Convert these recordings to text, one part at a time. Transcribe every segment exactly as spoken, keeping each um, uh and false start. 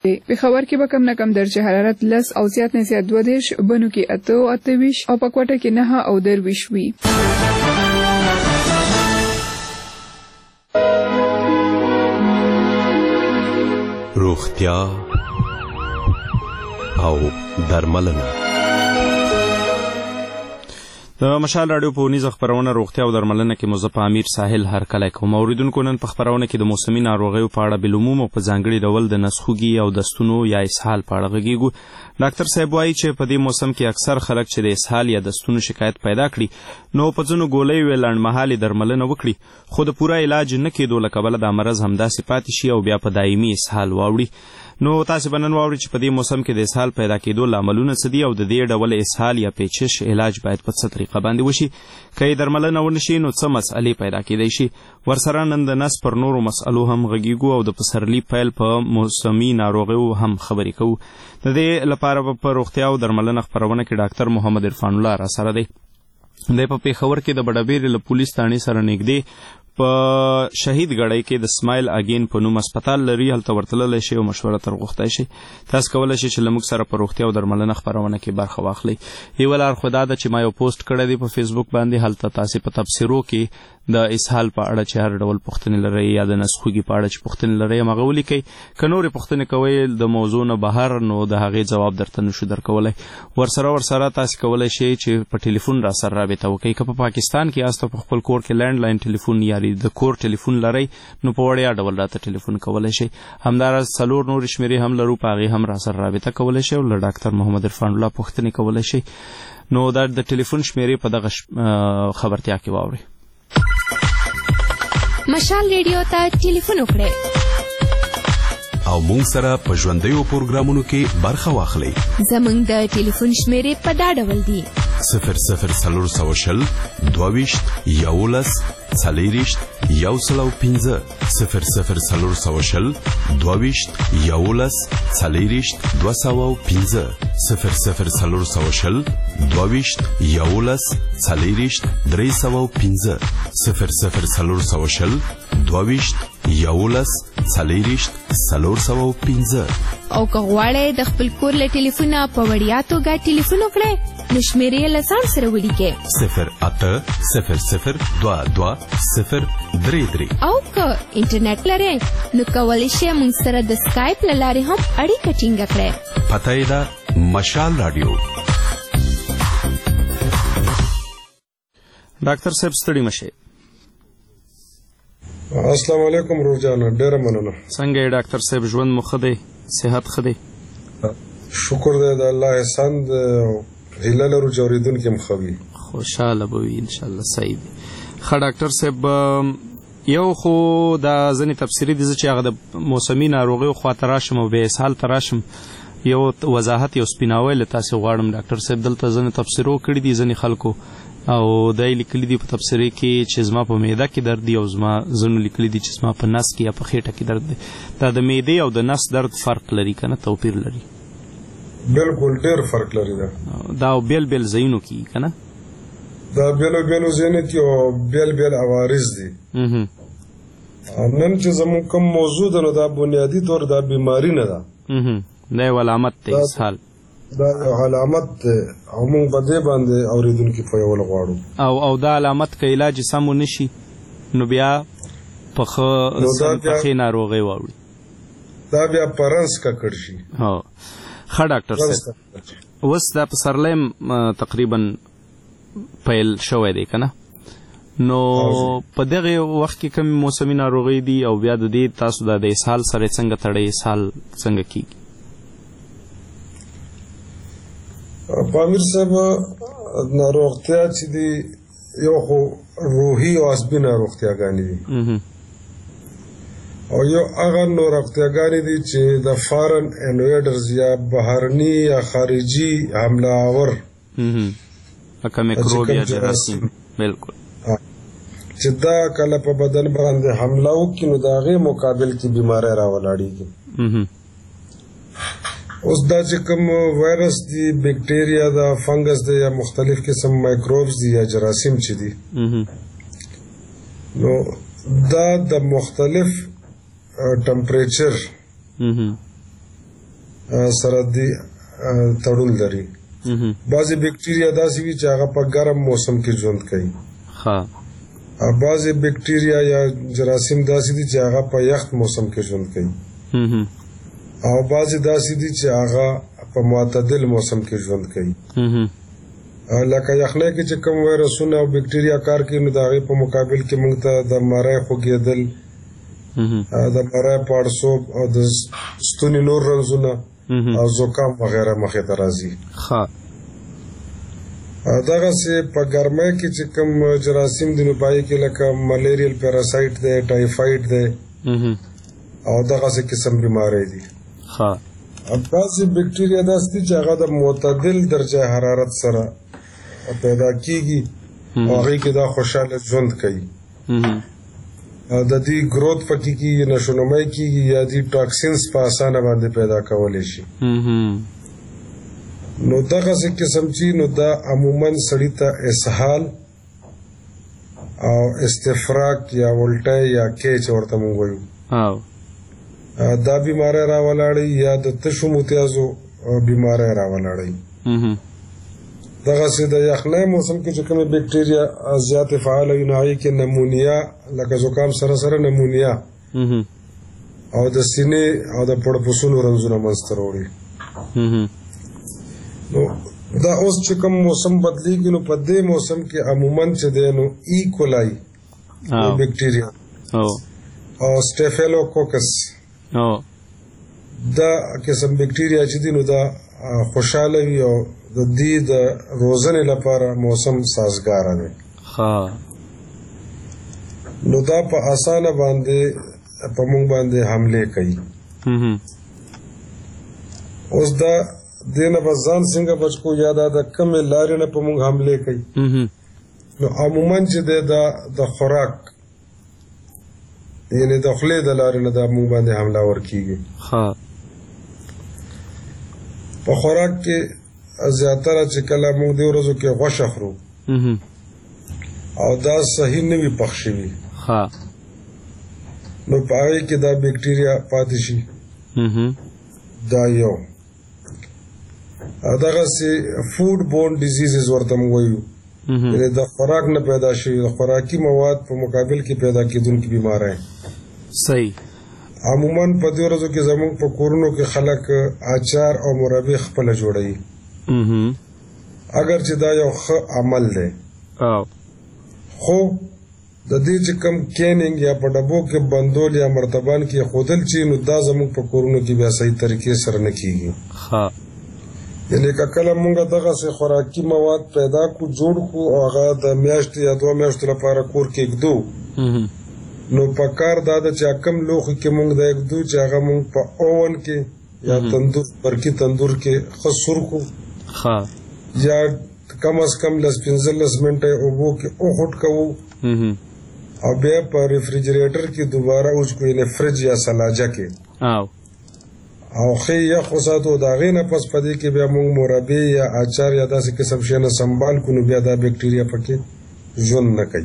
پېښور کې به کم نه کم درجه حرارت لس او زیات نه زیات دوه دېرش، بنو کې اته او اته ویشت او په کوټه کې نهه او درویشت وي. روغتیا او درملنه. د مشال راډیو په ونیزه خپرونه روغتیا او درملنه کې مو زه په امیر ساحل هرکلی کوم. اوریدونکو نن په خپرونه کې د موسمي ناروغیو په اړه بالعموم او په ځانګړي ډول د نسخوږي او د ستونو یا اسهال په اړه غږیږو. ډاکټر صاحب وایي چې په دې موسم کې اکثر خلک چې د اسهال یا د ستونو شکایت پیدا کړي نو په ځینو ګولۍ وې لنډمهالې درملنه وکړي، خو د پوره علاج نه کېدو له کبله دا مرض همداسې پاتې شي او بیا په دایمي اسهال واوړي. نو تاسې به نن واورئ چې په دې موسم کې د اسهال پیدا کېدو لاملونه څه دي او د دې ډول اسهال یا پیچش علاج باید په څه طریقه باندې وشي. که یې درملنه ونه شي نو څه مسئلې پیدا کېدی شي. ورسره نن د نس پر نورو مسئلو هم غږیږو او د پسرلي پیل په موسمي ناروغیو هم خبرې کوو. د دې لپاره په روغتیا او درملنه خپرونه کې ډاکټر محمد عرفان الله را سره دی. دی په پېښور کې د بډابېرې له پولیس تاڼې سره نږدې په شهید ګړی کې د سمایل اگین په نوم اسپتال لري، هلته ورتللی شي او مشوره تر غوښتی شي. تاسو کولی شئ چې له موږ سره په روغتیا او درملنه خپرونه کې برخه واخلئ. یوه لار خو دا ده چې ما یو پوسټ کړی دی په فیسبوک باندې، هلته تاسې په تبصرو کې د اسهال په اړه چې هر ډول پوښتنې لرئ یا د نسخوږي په اړه چې پوښتنې لرئ هغه ولیکئ. که نورې پوښتنې کوئ د موضوع نه بهر نو د هغې جواب درته نشو درکولی. ورسره ورسره تاسې کولی شئ چې په ټلیفون را سره رابطه وکئ. که په پاکستان کې یاست او په خپل کور کې لینډ لاین ټلیفون یا د کور ټلیفون لرئ نو په وړیا ډول راته ټلیفون کولی شئ. همداراز څلور نورې شمېرې هم لرو، په هغې هم را سره رابطه کولی شئ او له ډاکټر محمد عرفان الله پوښتنې کولی شئ. نو دا د ټلیفون شمېرې په دغه خبرتیا کې واورئ. مشال ریډیو ته ټلیفون وکړئ او مونږ سره په ژوندیو پروګرامونو کې برخه واخلئ. زمونږ د ټلیفون شمېرې په دا ډول دي: صفر صفر څلور سوه شل دوه ویشت یولس څلېرویشت یو سل او پنځه، صفر صفر څلور سوه شل دوه ویشت یولس څلېرویشت دوه سوه او پنځه، صفر صفر څلور سوه شل دوه ویشت یولس څلېرویشت درې سوه او پنځه، صفر صفر څلور سوه شل دوه ویشت یولس څلېرویشت څلور سوه او پنځه. او که غواړئ د خپل کور له ټلیفونه په وړیا توګه ټلیفون وکړئ نو شمېرې له ځان سره ولیکئ: صفر اته صفر صفر دوه دوه صفر درې درې. او که انټرنیټ لرئ نو کولی شئ موږ سره د سکایپ له لارې هم اړیکه ټینګه کړئ. پته یې ده مشال راډیو. ډاکټر صاحب ستړي مشئ. السلام علیکم روجانه، ډیره مننه. څنګه یې ډاکټر صاحب؟ ژوند مو ښه دی؟ صحت ښه دی؟ شکر دی د الله احسان دی او هیله لرو چې اورېدونکي هم ښه وي. خوشحاله به وي انشاءالله. صحیح دی. ښه ډاکټر صاحب، یو خو دا ځینې تفسیري دي زه چې هغه د موسمي ناروغیو خواته راشم او بیا اسهال ته راشم یو وضاحت یو سپیناوی له تاسې غواړم. ډاکټر صاحب دلته ځینې تفسیرو کړي دي ځینې خلکو او دا یې لیکلي دي په تبصرې کې چې زما په معده کې درد دی او زما ځینو لیکلي دي چې زما په نس کې یا په خېټه کې درد دی. دا د معدې او د نس درد فرق لري که نه توپیر لري؟ بالکل ډېر فرق لري. دا دا بیل بیل ځایونو کې که نه؟ دا بیلو بیلو ځایونو کې او بیل بیل عوارض دي. نن چې زموږ کوم موضوع ده نو دا بنیادي طور دا بیماری نه ده، دا یو علامت دی اسهال. دا یو علامت دی او موږ په دې باندې اورېدونکي پوهول غواړو. او او دا علامت که علاج یې سم ونه شي نو بیا په ښه ناروغۍ واوړي، دا بیا په رنځ ککړ شي. ښه ډاکټر صاحب، اوس دا پسرلی تقریبا پیل شوی دی که نه؟ نو په دغه وخت کې کوم موسمي ناروغۍ دي او بیا د دې تاسو د اسهال سره څنګه تړئ؟ اسهال څنګه کیږي؟ پامیر صاحب، ناروغتیا چې دی یو خو روحي او عصبي ناروغتیاګانې دي او یو هغه ناروغتیاګانې دي چې د فارن انویډرز یا بهرني یا خارجي حمله آور لکه میکروب یا جراثیم بالکل چې دا کله په بدن باندې حمله وکړي نو د هغې مقابل کې بیماری راولاړېږي. اوس دا چې کوم وایرس دی، بیکټیریا دا، فنګس دی یا مختلف قسم مایکروبز دی یا جراثیم چې دي، نو دا د مختلف ټمپریچر سره دی تړون لري. بعضې بکټریا داسې وي چې هغه په ګرم موسم کې ژوند کوي. بعضې بکټریا یا جراثیم داسې دي چې هغه په یخ موسم کې ژوند کوي او بعضې داسې دي چې هغه په معتدل موسم کې ژوند کوي. لکه یخنۍ کې چې کوم وایرسونه او بکټریا کار کوي نو د هغې په مقابل کې موږ ته د مری خوږېدل، د مری پاړسوب او د ستوني نور رنځونه او زکام وغیره مخې ته راځي. دغسې په ګرمۍ کې چې کوم جراثیم دي نو په هغې کې لکه ملیریل پیراسایټ دی، ټایفایډ دی او دغسې قسم بیماری دي. بعضې بکټریا داسې دي چې هغه د معتدل درجه حرارت سره پیدا کیږي او هغې کې دا خوشحاله ژوند کوي. د دې گروت پکې کیږي، نشونمۍ کیږي یا دې ټاکسینز په اسانه باندې پیدا کولی شي. نو دغسې قسم چې نو دا عموما سړي ته اسهال او استفراق یا ولټۍ یا کیچ ورته موږ وایو دا بیماری راولاړوي یا د تشو متیازو بیماری راولاړوي. دغسې د یخنۍ موسم کې چې کومې بکټریا زیاتې فعاله وي نو هغې کې نمونیا لکه زکام سره سره نمونیا او د سینې او د پړپوسونو رنځونه منځته راوړي. نو دا اوس چې کوم موسم بدلیږي نو په دې موسم کې عموما چې دی نو ایکولای بکټریا او سټیفیلوکوکس دا قسم بکټریا چې دي نو دا خوشحاله وي او د دې د روزنې لپاره موسم سازګاره دی. نو دا په اسانه باندې په موږ باندې حملې کوي. اوس دا دې نه به ځان څنګه بچ کړو یا دا د کومې لارې نه په موږ حملې کوي نو عموما چې دی دا د خوراک یعنې د خولې د لارې نه دا موږ باندې حمله ورکېږي. په خوراک کې زیاتره چې کله موږ دې ورځو کې غوښه خورو او دا صحیح نه وي پخ شوي نو په هغې کې دا بکټریا پاتې شي. دا یو دغسې فوډ بورن ډیزیزز ورته موږ وایو، یعنې د خوراک نه پیدا شوي د خوراکي مواد په مقابل کې پیدا کېدونکي بیماری. صحیح. عموما په دې ورځو کې زموږ په کورونو کې خلک اچار او مربی خپله جوړوي اگر چې دا یو ښه عمل دی خو د دې چې کوم کیننګ یا په ډبو کې بندول یا مرتبان کې ښودل چې نو دا زموږ په کورونو کې بیا صحیح طریقې سره نه کېږي. یعنې که کله موږ دغسې خوراکي مواد پیدا کړو جوړ کړو او هغه د میاشتې یا دوه میاشتو لپاره کور کې ږدو نو په کار دا ده چې کم لوښي کې موږ دا ږدو چې هغه موږ په اوون کې یا تندور برقي تندور کې ښه سور کړو یا کم از کم لس پنځلس منټه یې اوبو کې وخوټ کوو او بیا په ریفریجریټر کې دوباره وچ کړو یعنې فرج یا سلاجه کې او ښې یخ وساتو د هغې نه پس په دې کې بیا موږ مربی یا اچار یا داسې قسم شیانه سنبال کړو نو بیا دا بکټریا پکې ژوند نه کوي.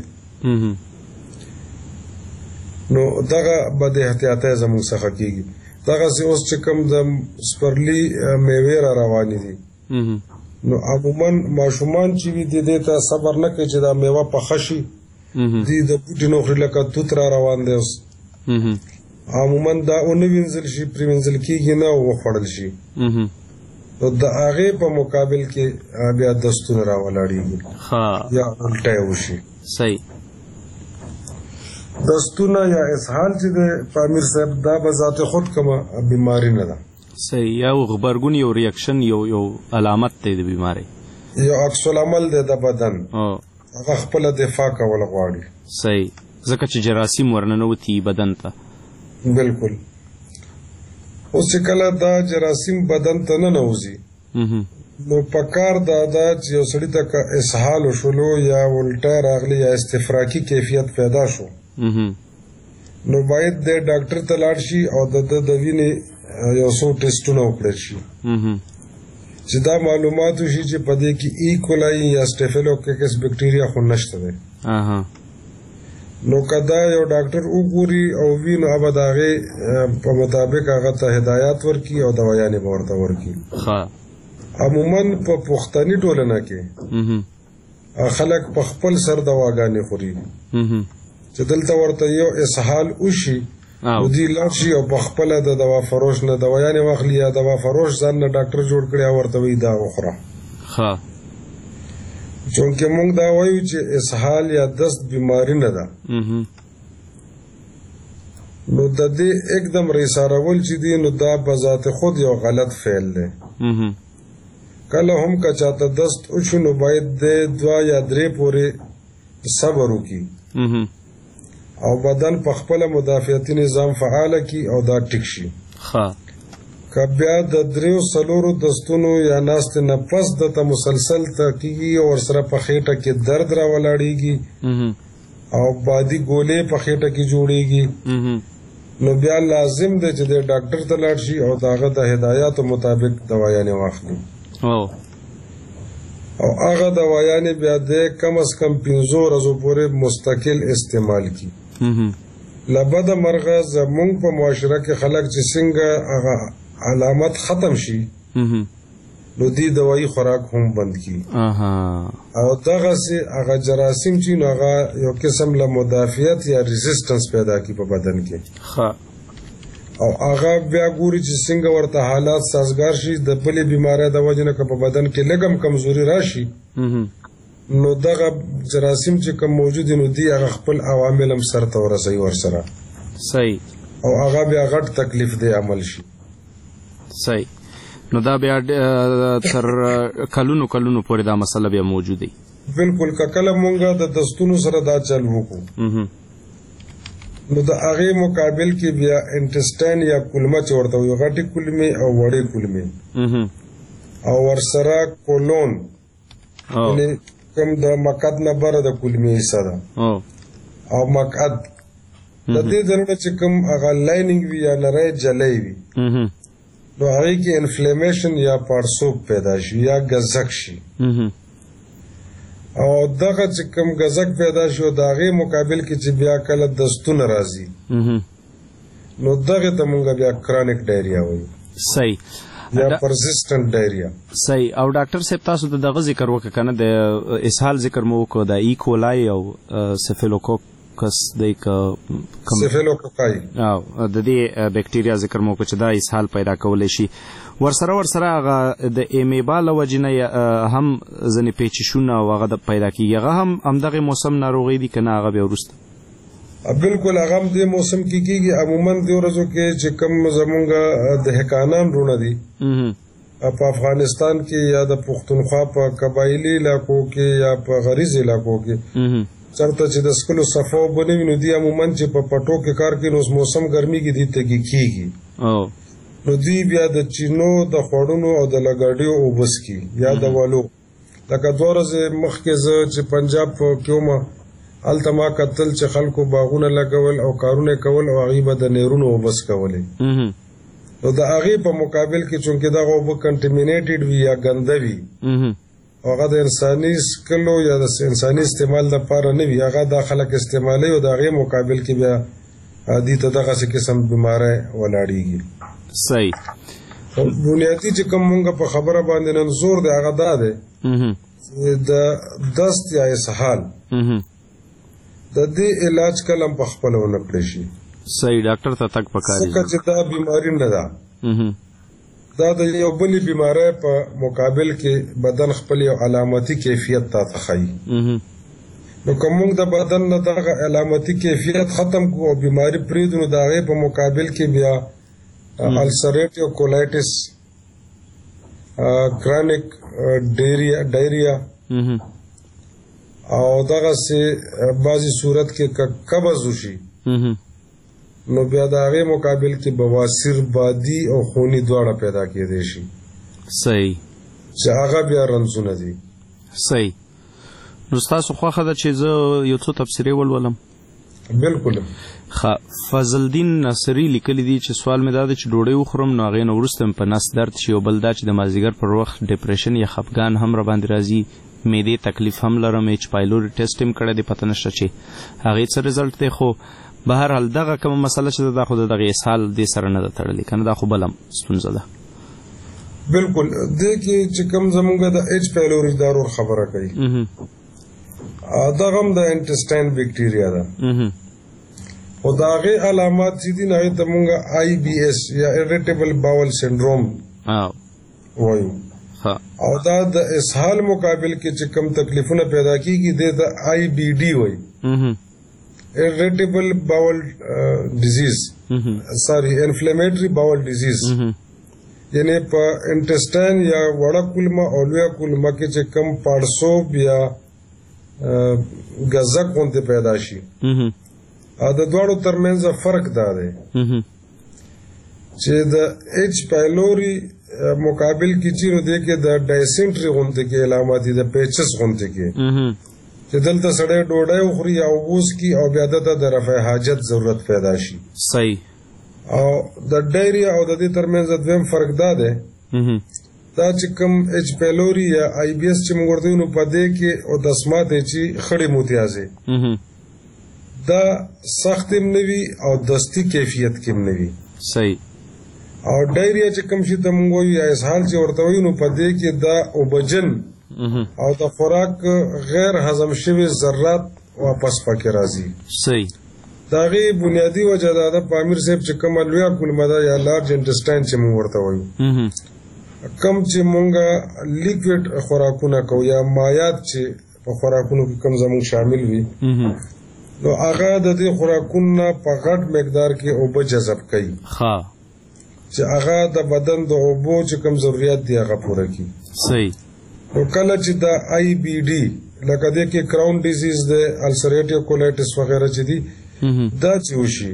نو دغه بد احتیاطۍ زموږ څخه کېږي. دغسې اوس چې کوم د سپرلي میوې را روانې دي نو عموما ماشومان چې وي د دې ته صبر نه کوي چې دا میوه پخه شي دوی د بوټي نه خوري لکه توت را روان دی اوس عموما دا ونه وینځل شي پرېمنځل کېږي نه او وخوړل شي نو د هغې په مقابل کې بیا دستونه را ولاړېږي یا الټی وشي. صحیح. دستونه یا اسهال چې دی پامیر صاحب دا به ذات خود کومه بیماری نه ده. صحیح. یو غبرګون یو ریاکشن یو یو علامت دی د بیماری، یو عکس العمل دی د بدن هغه خپله دفاع کول غواړي. صحیح. ځکه چې جراثیم ورننوتي بدن ته. بالکل. اوس چې کله دا جراثیم بدن ته ننوځي نو په کار دا ده چې یو سړي ته که اسهال وشولو یا الټی راغلی یا استفراقي کیفیت پیدا شو نو باید د ډاکټر ته لاړ شي او د ده د وینې یو څو ټیسټونه وکړل شي چې دا معلومات وشي چې په دې کې ایکولای یا سټیفیلوکوکس بکټریا خو نشته دی. نو کدا یو ډاکټر وګوري او وینو هغه د هغې په مطابق هغه ته هدایات ورکړي او دوايانې به ورته ورکړي. عموما په پښتني ټولنه کې خلک په خپل سر دواګانې خوري چې دلته ورته یو اسهال وشي نو دی لاړ شي او په خپله د دوا فروش نه دوايانې واخلي یا دوا فروش ځان نه ډاکټر جوړ کړي او ورته وایي دا وخوره. چونکې موږ دا وایو چې اسهال یا دست بیماری نه ده نو د دې एकदम ریسارول چې دی نو دا په ذات خود یو غلط فعل دی. کله هم که چاته دست وشو نو باید د دوه یا درې پورې صبر وکړي او بدن په خپل مدافعتي نظام فعال کی او دا ټیک شي. که بیا د دریو څلورو دستونو یا ناستې نه پس دته مسلسل تکیږي او ورسره په خېټه کې درد راولاړېږي او بادي ګولې په خېټه کې جوړېږي نو بیا لازم دی چې د ډاکټر ته لاړ شي او د هغه د هدایاتو مطابق دوايانې واخلي او هغه دوايانې بیا د کم از کم پنځو ورځو پورې مستقل استعمال کی. لبد مرغه زمونږ په معاشره کې خلک چې څنګه هغه علامت ختم شي نو دی دوايي خوراک هم بند کی او دغسې هغه جراثیم چې نو هغه یو قسم له مدافعت یا ریزسټنس پیدا کی په بدن کې او هغه بیا ګوري چې څنګه ورته حالات سازګار شي د بلې بیمارۍ د وجې نه که په بدن کې لږ هم کمزوري راشي نو دغه جراثیم چې کوم موجود نو دی هغه خپل عوامل هم سرته ورسوي ورسره صحیح او هغه بیا غټ تکلیف دی عمل شي. صحیح. نو دا بیا تر کلونو کلونو پورې دا مسله بیا موجود دی. بالکل که کله مونږ د دستونو سره دا چل وکړو نو د هغې مقابل کې بیا انټسټاین یا کولمه چې ورته وایو غټې کولمې او وړې کولمې او ورسره کولون یعنې کوم د مقعد نه بره د کولمې حصه ده او مقعد د دې ځایونه چې کوم هغه لایننګ وي یا نری جلی وي نو هغې کې انفلیمیشن یا پړسوب پیدا شي یا ګزک شي او دغه چې کوم ګزک پیدا شي او د هغې مقابل کې چې بیا کله دستونه راځي نو دغه ته مونږ بیا کرونیک ډایریا وایو. صحیح. یا پرزیسټنټ ډایریا. صحیح. او ډاکټر صاحب تاسو د دغه ذکر وکړه کنه د اسهال ذکر مو وکړو د ایکولای او سفیلوکوکس د سفیلوکوکای او د دې بکټیریا ذکر مو وکړه چې دا اسهال پیدا کولی شي ورسره ورسره هغه د ایمیبا له وجې نه هم ځینې پیچشونه او هغه پیدا کېږي هغه هم همدغې موسم ناروغۍ دي که نه هغه بیا وروسته؟ بالکل هغه هم دې موسم کې کېږي. عموما دې ورځو کې چې کوم زمونږ د حکانان رونه دي په افغانستان کې یا د پښتونخوا په قبایلي علاقو کې یا په غریز علاقو کې چرته چې د سکلو صفا اوبه نه وي نو دوی عموما چې په پټو کې کار کوي نو موسم ګرمي کې دوی تږي کېږي نو دوی بیا د چینو د خوړونو او د لګاډیو اوبه څښي یا د والو. لکه دوه ورځې مخکې زه چې پنجاب کې وم هلته ما کتل چې خلکو باغونه لګول او کارونه کول او هغوی به د نیرونو اوبه څکولې نو د هغې په مقابل کې چونکې دغه اوبه کنټمینیټډ وي یا ګنده وي او هغه د انساني څکلو یا د انساني استعمال لپاره نه وي هغه دا خلک استعمالوي او د هغې مقابل کې بیا دوی ته دغسې قسم بیماری ولاړېږي. صحیح. بنیادي چې کوم مونږ په خبره باندې نن زور دی هغه دا دی د دست یا اسهال د دې علاج کله هم په خپله ونه کړی شي. صحیح. ډاکټر ته تګ پکار دی ځکه چې دا بیماري نه ده دا د یو بلې بیماری په مقابل کې بدن خپل یو علامتي کیفیت تا ته ښیي نو که موږ د بدن نه دغه علامتي کیفیت ختم کړو او بیماري پرېږدو نو د هغې په مقابل کې بیا السریټیو کولایټس کرونیک ډایریا او دغسې بعضې صورت کې که قبض وشي نو بیا د هغې مقابل کې بواسیر بادي او خوني دواړه پیدا کېدی شي. صحیح. چې هغه بیا رنځونه دي. صحیح. نو ستاسو خوښه ده چې زه یو څو تبصرې ولولم؟ بالکل. ښه. فضل الدین ناصري لیکلی دي چې سوال مې دا دی چې ډوډۍ وخورم نو هغې نه وروسته مې په نس درد شي او بل دا چې د مازدیګر پر وخت ډپریشن یا خفګان هم راباندې راځي معدې تکلیف هم لرم، ایچ پایلوري ټیسټ هم کړی دی، پته نشته چې هغې څه رزلټ دی. خو به هر حال دغه کومه مسله چې ده دا خو د دغه اسهال دې سره نه ده تړلې که نه، دا خو بله ستونزه ده. بالکل دې کې چې کوم زمونږ د ایچ پایلوري دا رول خبره کوي، دغه هم د انټسټاین بیکټیریا ده. خو د هغې علامات چې دي هغې ته مونږ آی بی ایس یا اریټیبل باول سنډروم وایو، او دا د اسهال مقابل کې چې کوم تکلیفونه پیدا کیږي دې ته آی بی ډي وایي، اریټیبل باول ډیزیز، سوري انفلیمیټری باول ډیزیز. یعنی په انټسټاین یا وړه کولمه او لویه کولمه کې چې کوم پاړسوب یا ګزک غوندې پیدا شي، د دواړو ترمنځ فرق دا دی چې د ایچ پایلوري مقابل کې چې نو دی کې د ډایسنټري غوندې کې علامات دي، د پیچس غوندې کې چې دلته سړی ډوډۍ وخوري یا اوبوس کی او بیا دته د رفع حاجت ضرورت پیدا شي. صحیح. او د ډایریا او د دې ترمنځ دویم فرق دا دی دا چې کوم ایچ پایلوري یا آی بی ایس چې موږ ورته وایو نو په دې کې او دسمات چې خړې موتیازې دا سخت هم نه وي او دستي کیفیت کې هم نه وي. صحیح. او ډایریا چې کوم شي ته موږ وایو یا اسهال چې ورته وایو نو په دې کې دا اوبجن او د خوراک غیر هضم شوي ذرات واپس پکې راځي. صحیح. د هغې بنیادي وجه دا ده په امیر صاحب چې کومه لویه کولمه ده یا لارج انټسټاین چې موږ ورته وایو، کم چې مونږ لیکویډ خوراکونه کوو یا مایات چې په خوراکونو کې کم زمونږ شامل وي نو هغه د دې خوراکونو په غټ مقدار کې اوبه جذب کوي چې هغه د بدن د اوبو چې کم ضرورت دی هغه پوره کوي. صحیح. نو کله چې د آی بی ډي لکه دې کې کراون ډیزیز د السریټیو کولایټس وغیرہ چې دي دا چې وشي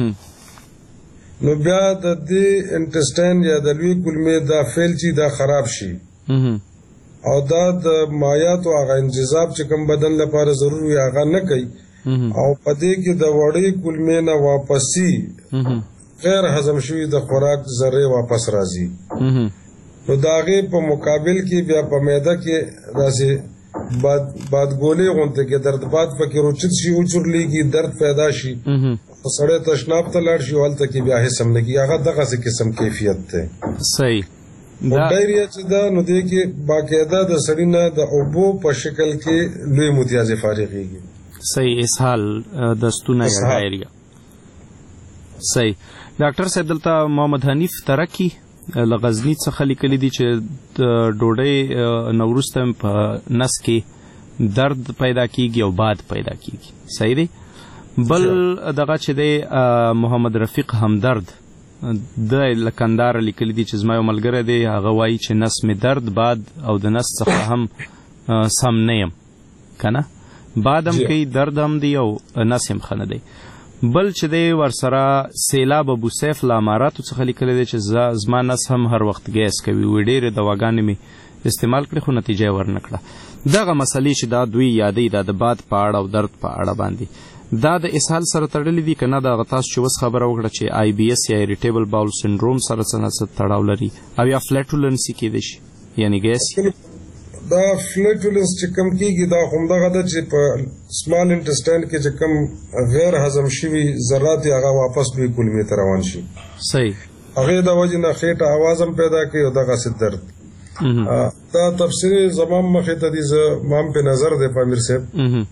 نو بیا د دې انټسټاین یا د لوی کولمې دا فیل چې دا خراب شي او دا د مایات او هغه انجذاب چې کوم بدن لپاره ضروري وي هغه نه کوي او په دې کې د وړې کولمې نه واپسی غیر هضم شوي د خوراک ذرې واپس راځي. نو د هغې په مقابل کې بیا په معده کې داسې باد بادګولې غوندې کې درد باد پکې روچت شي وچورلېږي درد پیدا شي سړی تشناب ته لاړ شي هلته کې بیا هېڅ هم نه کېږي هغه دغسې قسم کیفیت دی. صحیح. ډایریا چې ده نو دې کې باقاعده د سړي نه د اوبو په شکل کې لوی متیازې فارغېږي. صحیح. اسهال دستونه یا ډایریا. صحیح. ډاکټر صاحب دلته محمد حنیف ترکی له غزني څخه لیکلي دي چې د ډوډۍ نه وروسته په نس کې درد پیدا کیږي او باد پیدا کیږي. صحیح دی. بل دغه چې دی محمد رفیق همدرد د لکندار لیکلي دي چې زما یو ملګری دی هغه وایي چې نس مې درد باد او د نس څخه هم سم نه یم که نه باد هم کوي درد هم دی او نس هم ښه نه دی. بل چې دی ورسره سیلاب ابو سیف له اماراتو څخه لیکلی دی چې زما نس هم هر وخت ګیس کوي وی ډېرې دواګانې مې استعمال کړې خو نتیجه یې ورنه کړه. دغه مسلې چې دا دوی یادوي دا د باد په اړه او درد په اړه باندې دا د اسهال سره تړلې دي که نه دغه تاسو چې اوس خبره وکړه چې آی بی ایس یا اریټیبل باول سنډروم سره څه نه څه تړاو لري او یا فلیټولنسي کېدی شي یعنی ګیس دا فلیټولنس چې کم کېږي دا همدغه ده چې په سمال انټسټاین کې چې کم غیر هضم شوي ذرات هغه واپس لوی کولمې ته روان شي. صحیح. هغې د وجې نه خېټه آواز هم پیدا کوي او دغسې درد. دا تفسیري زما مخې ته دي زه ما هم پې نظر دی په امیر صاحب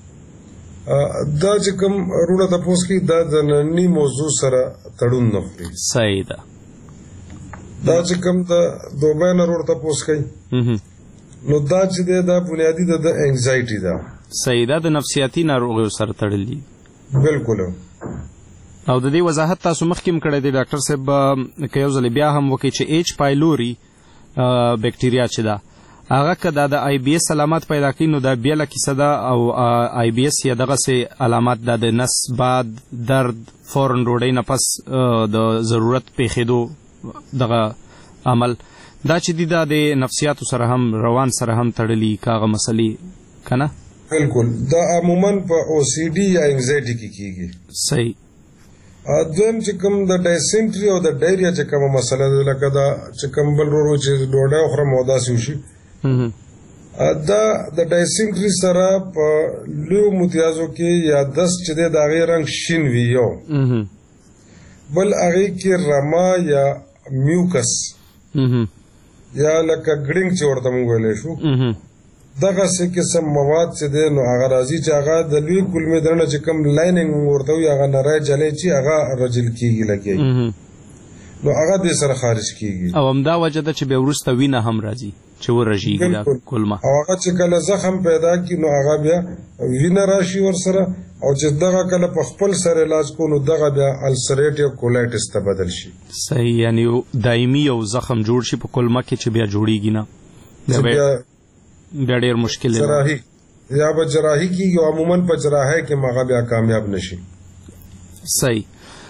دا چې کوم رونه تپوس کوي دا د ننني موضوع سره تړون نه خوري. صحیح ده. دا چې کوم د دوبۍ نه رور تپوس کوي نو دا چې دی دا بنیادي د انگزایټي ده. صحیح ده. د نفسیاتي ناروغیو سره تړلي. بالکل. او د دې وضاحت تاسو مخکې هم کړی دی ډاکټر صاحب که یو ځلې بیا هم وکړي چې ایچ پایلوري بیکټیریا چې ده هغه که دا د آی بی ایس علامات پیدا کوي نو دا بیله کیسه ده او آی بی ایس یا دغسې علامات دا د نس باد درد فوراً ډوډۍ نه پس د ضرورت پیښېدو دغه عمل دا چې دي دا د نفسیاتو سره هم روان سره هم تړلي که هغه مسلې که نه. بالکل. دا عموما په او سی ډي یا انگزایټي کې کېږي. صحیح. دویم چې کوم د ډایسنټري او د ډایریا چې کومه مسله ده لکه دا چې کوم بل ورو چې ډوډۍ وخورم او داسې وشي دا د ډایسینټري سره په لوی متیازو کې یا دس چې د هغې رنګ شین وي یو بل هغې کې رما یا میوکس یا لکه ګړینګ چې ورته موږ ویلی شو دغسې قسم مواد چې دی نو هغه راځي چې هغه د لوی کولمې دننه چې کوم لایننګ موږ ورته وي هغه نری جلی چې هغه رجل کېږي لګېږي نو هغه دې سره خارج کېږي او همدا وجه ده چې بیا وروسته وینه هم راځي چې ورژېږي دا کولمه او هغه چې کله زخم پیدا کړي نو هغه بیا وینه راشي ورسره او چې دغه کله په خپل سر علاج کو نو دغه بیا السریټیو کولایټس ته بدل شي صحیح یعنی دایمي یو زخم جوړ شي په کولمه کې چې بیا جوړېږي نه بیا ډېر مشکل دی جراحي یا به جراحي کېږي او عموما په جراحۍ کې هغه بیا کامیاب نشي صحیح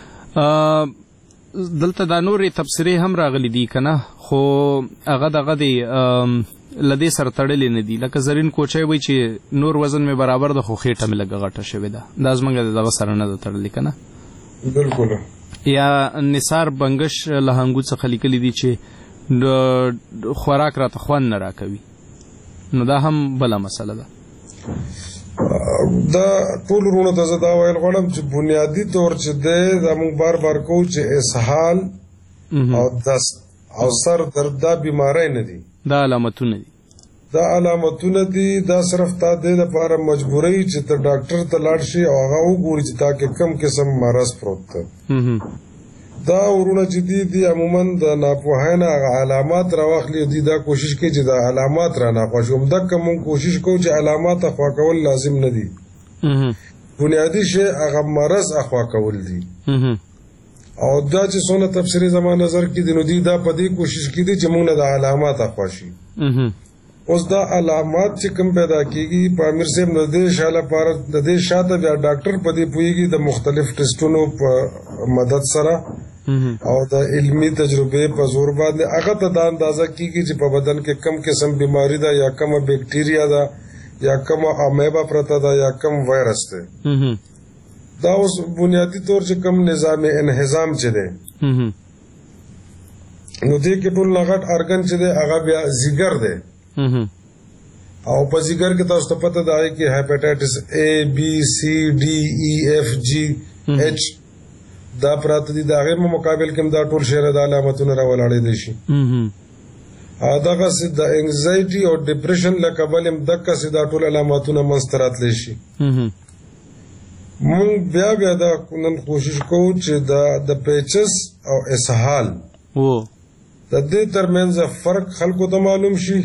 دلته دا نورې تبصرې هم راغلي دي که نه خو هغه دغه دی له دې سره تړلې نه دي لکه زرین کوچی وایي چې نور وزن مې برابر ده خو خېټه مې لږه غټه شوې ده دا زموږ د دغه سره نه ده تړلې که نه بلکل یا نثار بنګش له هنګو څخه لیکلي دي چې خوراک راته خوند نه راکوي نو دا هم بله مسله ده دا ټول وروڼو ته زه دا ویل غواړم چې بنیادي طور چې دی دا موږ بار بار کوو چې اسهال او دست او سر درد دا بیماری نه دي دا علامتونه دي دا علامتونه دي دا صرف تا دې لپاره مجبورۍ چې ته ډاکټر ته لاړ شي او هغه وګوري چې تا کې کم قسم مرض پروت ده دا ورونه چې دي دي عموما د ناپوهۍ نه هغه علامات راواخلي دي دا کوشش کوي چې دا علامات را ناخوا شي همدقه موږ کوشش کوو چې علامات اخوا کول لازم نه دي بنیادي شی هغه مرض اخوا کول دي او دا چې څونه تفسیري زما نظر کې دي نو دي دا په دې کوشش کې دي چې موږ نه د علامات اخوا شي اوس دا علامات چې کوم پیدا کېږي په امیر صاحب د دې شا لپاره د دې شاته بیا ډاکټر په دې پوهېږي د مختلف ټسټونو په مدد سره او د علمي تجربې په زور باندې هغه ته دا اندازه کېږي چې په بدن کې کم قسم بیماری ده یا کم بیکټیریا ده یا کم امیبا پرته ده یا کم وایرس ده دا اوس بنیادی طور چې کم نظام انهضام چې دی نو دې کې ټول غټ ارګن چې دی هغه بیا ځیګر دی او په ځیګر کې تاسو ته پته ده چې هیپاټایټس اے بی سی ډي ای اف جی ایچ دا پراته دي دا غیر مقابل کې دا ټول شعر د علامتونو راولاړې دي شي دغه سي د انزایټي او ډیپریشن لکبل هم دغه سي دا ټول علامتونه مسترات لشي مونږ بیا بیا دا نن کوشش کوو چې دا د پیچس او اسهال وو د دې ترمنځ فرق خلکو ته معلوم شي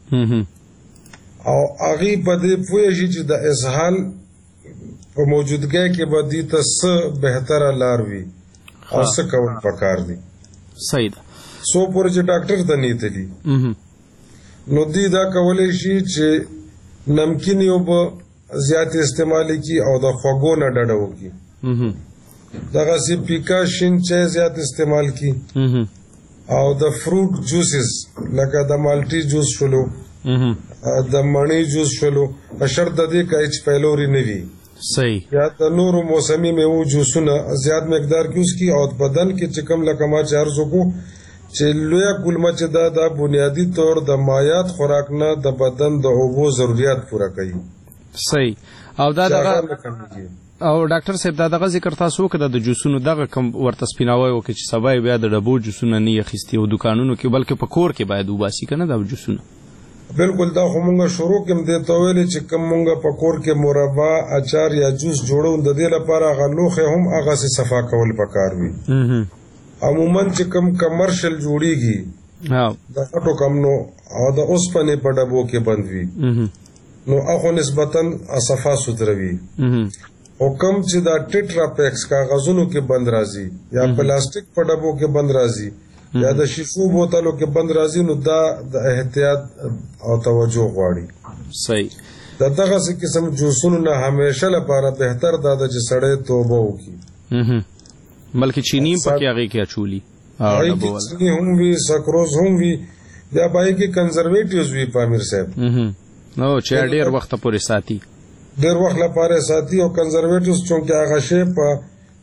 او هغه په دې پوه شي چې د اسهال په موجودګۍ کې به دې ته څه بهتره لار وي او څه کول پکار دي صحیح ده سو پورې چې ډاکټر ته نه تللی نو دې دا کولای شي چې نمکین یو به زیات استعمال کی او د خوږو نه ډډه وکړي دغه سي پیکا شین چای زیات استعمال کی او د فروټ جوسز لکه د مالټي جوس شلو د مڼې جوس شلو شرط د دې کای چې پیلوري نه وي صحیح یا د نورو موسمي میوو جوسونه زیات مقدار کې اوس کی او بدن کې چې کم لکه ما چارج وکړو چې لویه کولمه چې دا د بنیادی طور د مایات خوراک نه د بدن د اوبو ضرورت پوره کوي صحیح او دا دغه او ډاکټر صاحب دا دغه ذکر تاسو وکړه د جوسونو دغه کم ورته سپیناوی وکړي چې سبا بیا د ډبو جوسونه نه اخیستي او دکانونو کې بلکې په کور کې باید وباسي کنه دا جوسونه بالکل دا خو مونږ شروع کوم د تویل چې کوم مونږ په کور کې مربا اچار یا جوس جوړو د دې لپاره غلوخه هم هغه سي صفا کول پکار وي عموما چې کوم کمرشل جوړیږي ها دا ټو کم نو او د اوسپنې په ډبو کې بند وي نو هغه نسبتا صفا سوتروي او کم چې دا ټیټرا پیکس کاغذونو کې بند راځي یا پلاستیک په ډبو کې بند راځي یا د شیشو بوتلو کې بند راځي نو دا د احتیاط او توجه غواړي صحیح دا دغه قسم جوسونو نه همیشه لپاره بهتر دا چې سړی توبه وکړي بلکې چینی پکې هغه کې اچولي هغه کې چینی هم وي سکروز هم وي یا پای کې کنزرویټیوز وي پامیر صاحب نو چې ډیر وخت پورې ساتي ډیر وخت لپاره ساتي او کنزرویټیوز چې هغه شی په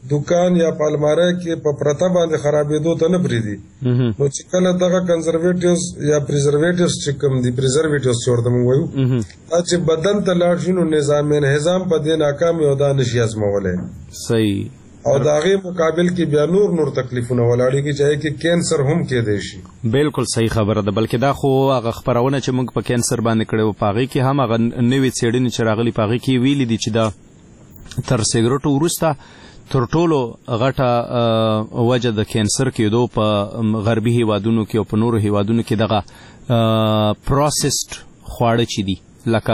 دکان یا په الماره کې په پرته باندې خرابېدو ته نه پرېږدي. نو چې کله دغه کنزرویټیوز یا پریزرویټیوز چې کوم دي پریزرویټیوز چې ورته موږ وایو دا چې بدن ته لاړ شي نو نظام انهضام په دې ناکام یو دا نشي ازمولی. صحیح. او د هغې مقابل کې بیا نور نور تکلیفونه ولاړېږي چې هغې کې کینسر هم کېدی شي. بالکل صحیح خبره ده. بلکې دا خو هغه خپرونه چې موږ په کینسر باندې کړې وه په هغې کې هم هغه نوې څېړنې چې راغلي په هغې کې ویلي دي چې دا تر سګرټو وروسته تر ټولو غټه وجه د کینسر کېدو په غربي هیوادونو کې او په نورو هیوادونو کې دغه پروسسډ خواړه چې دي لکه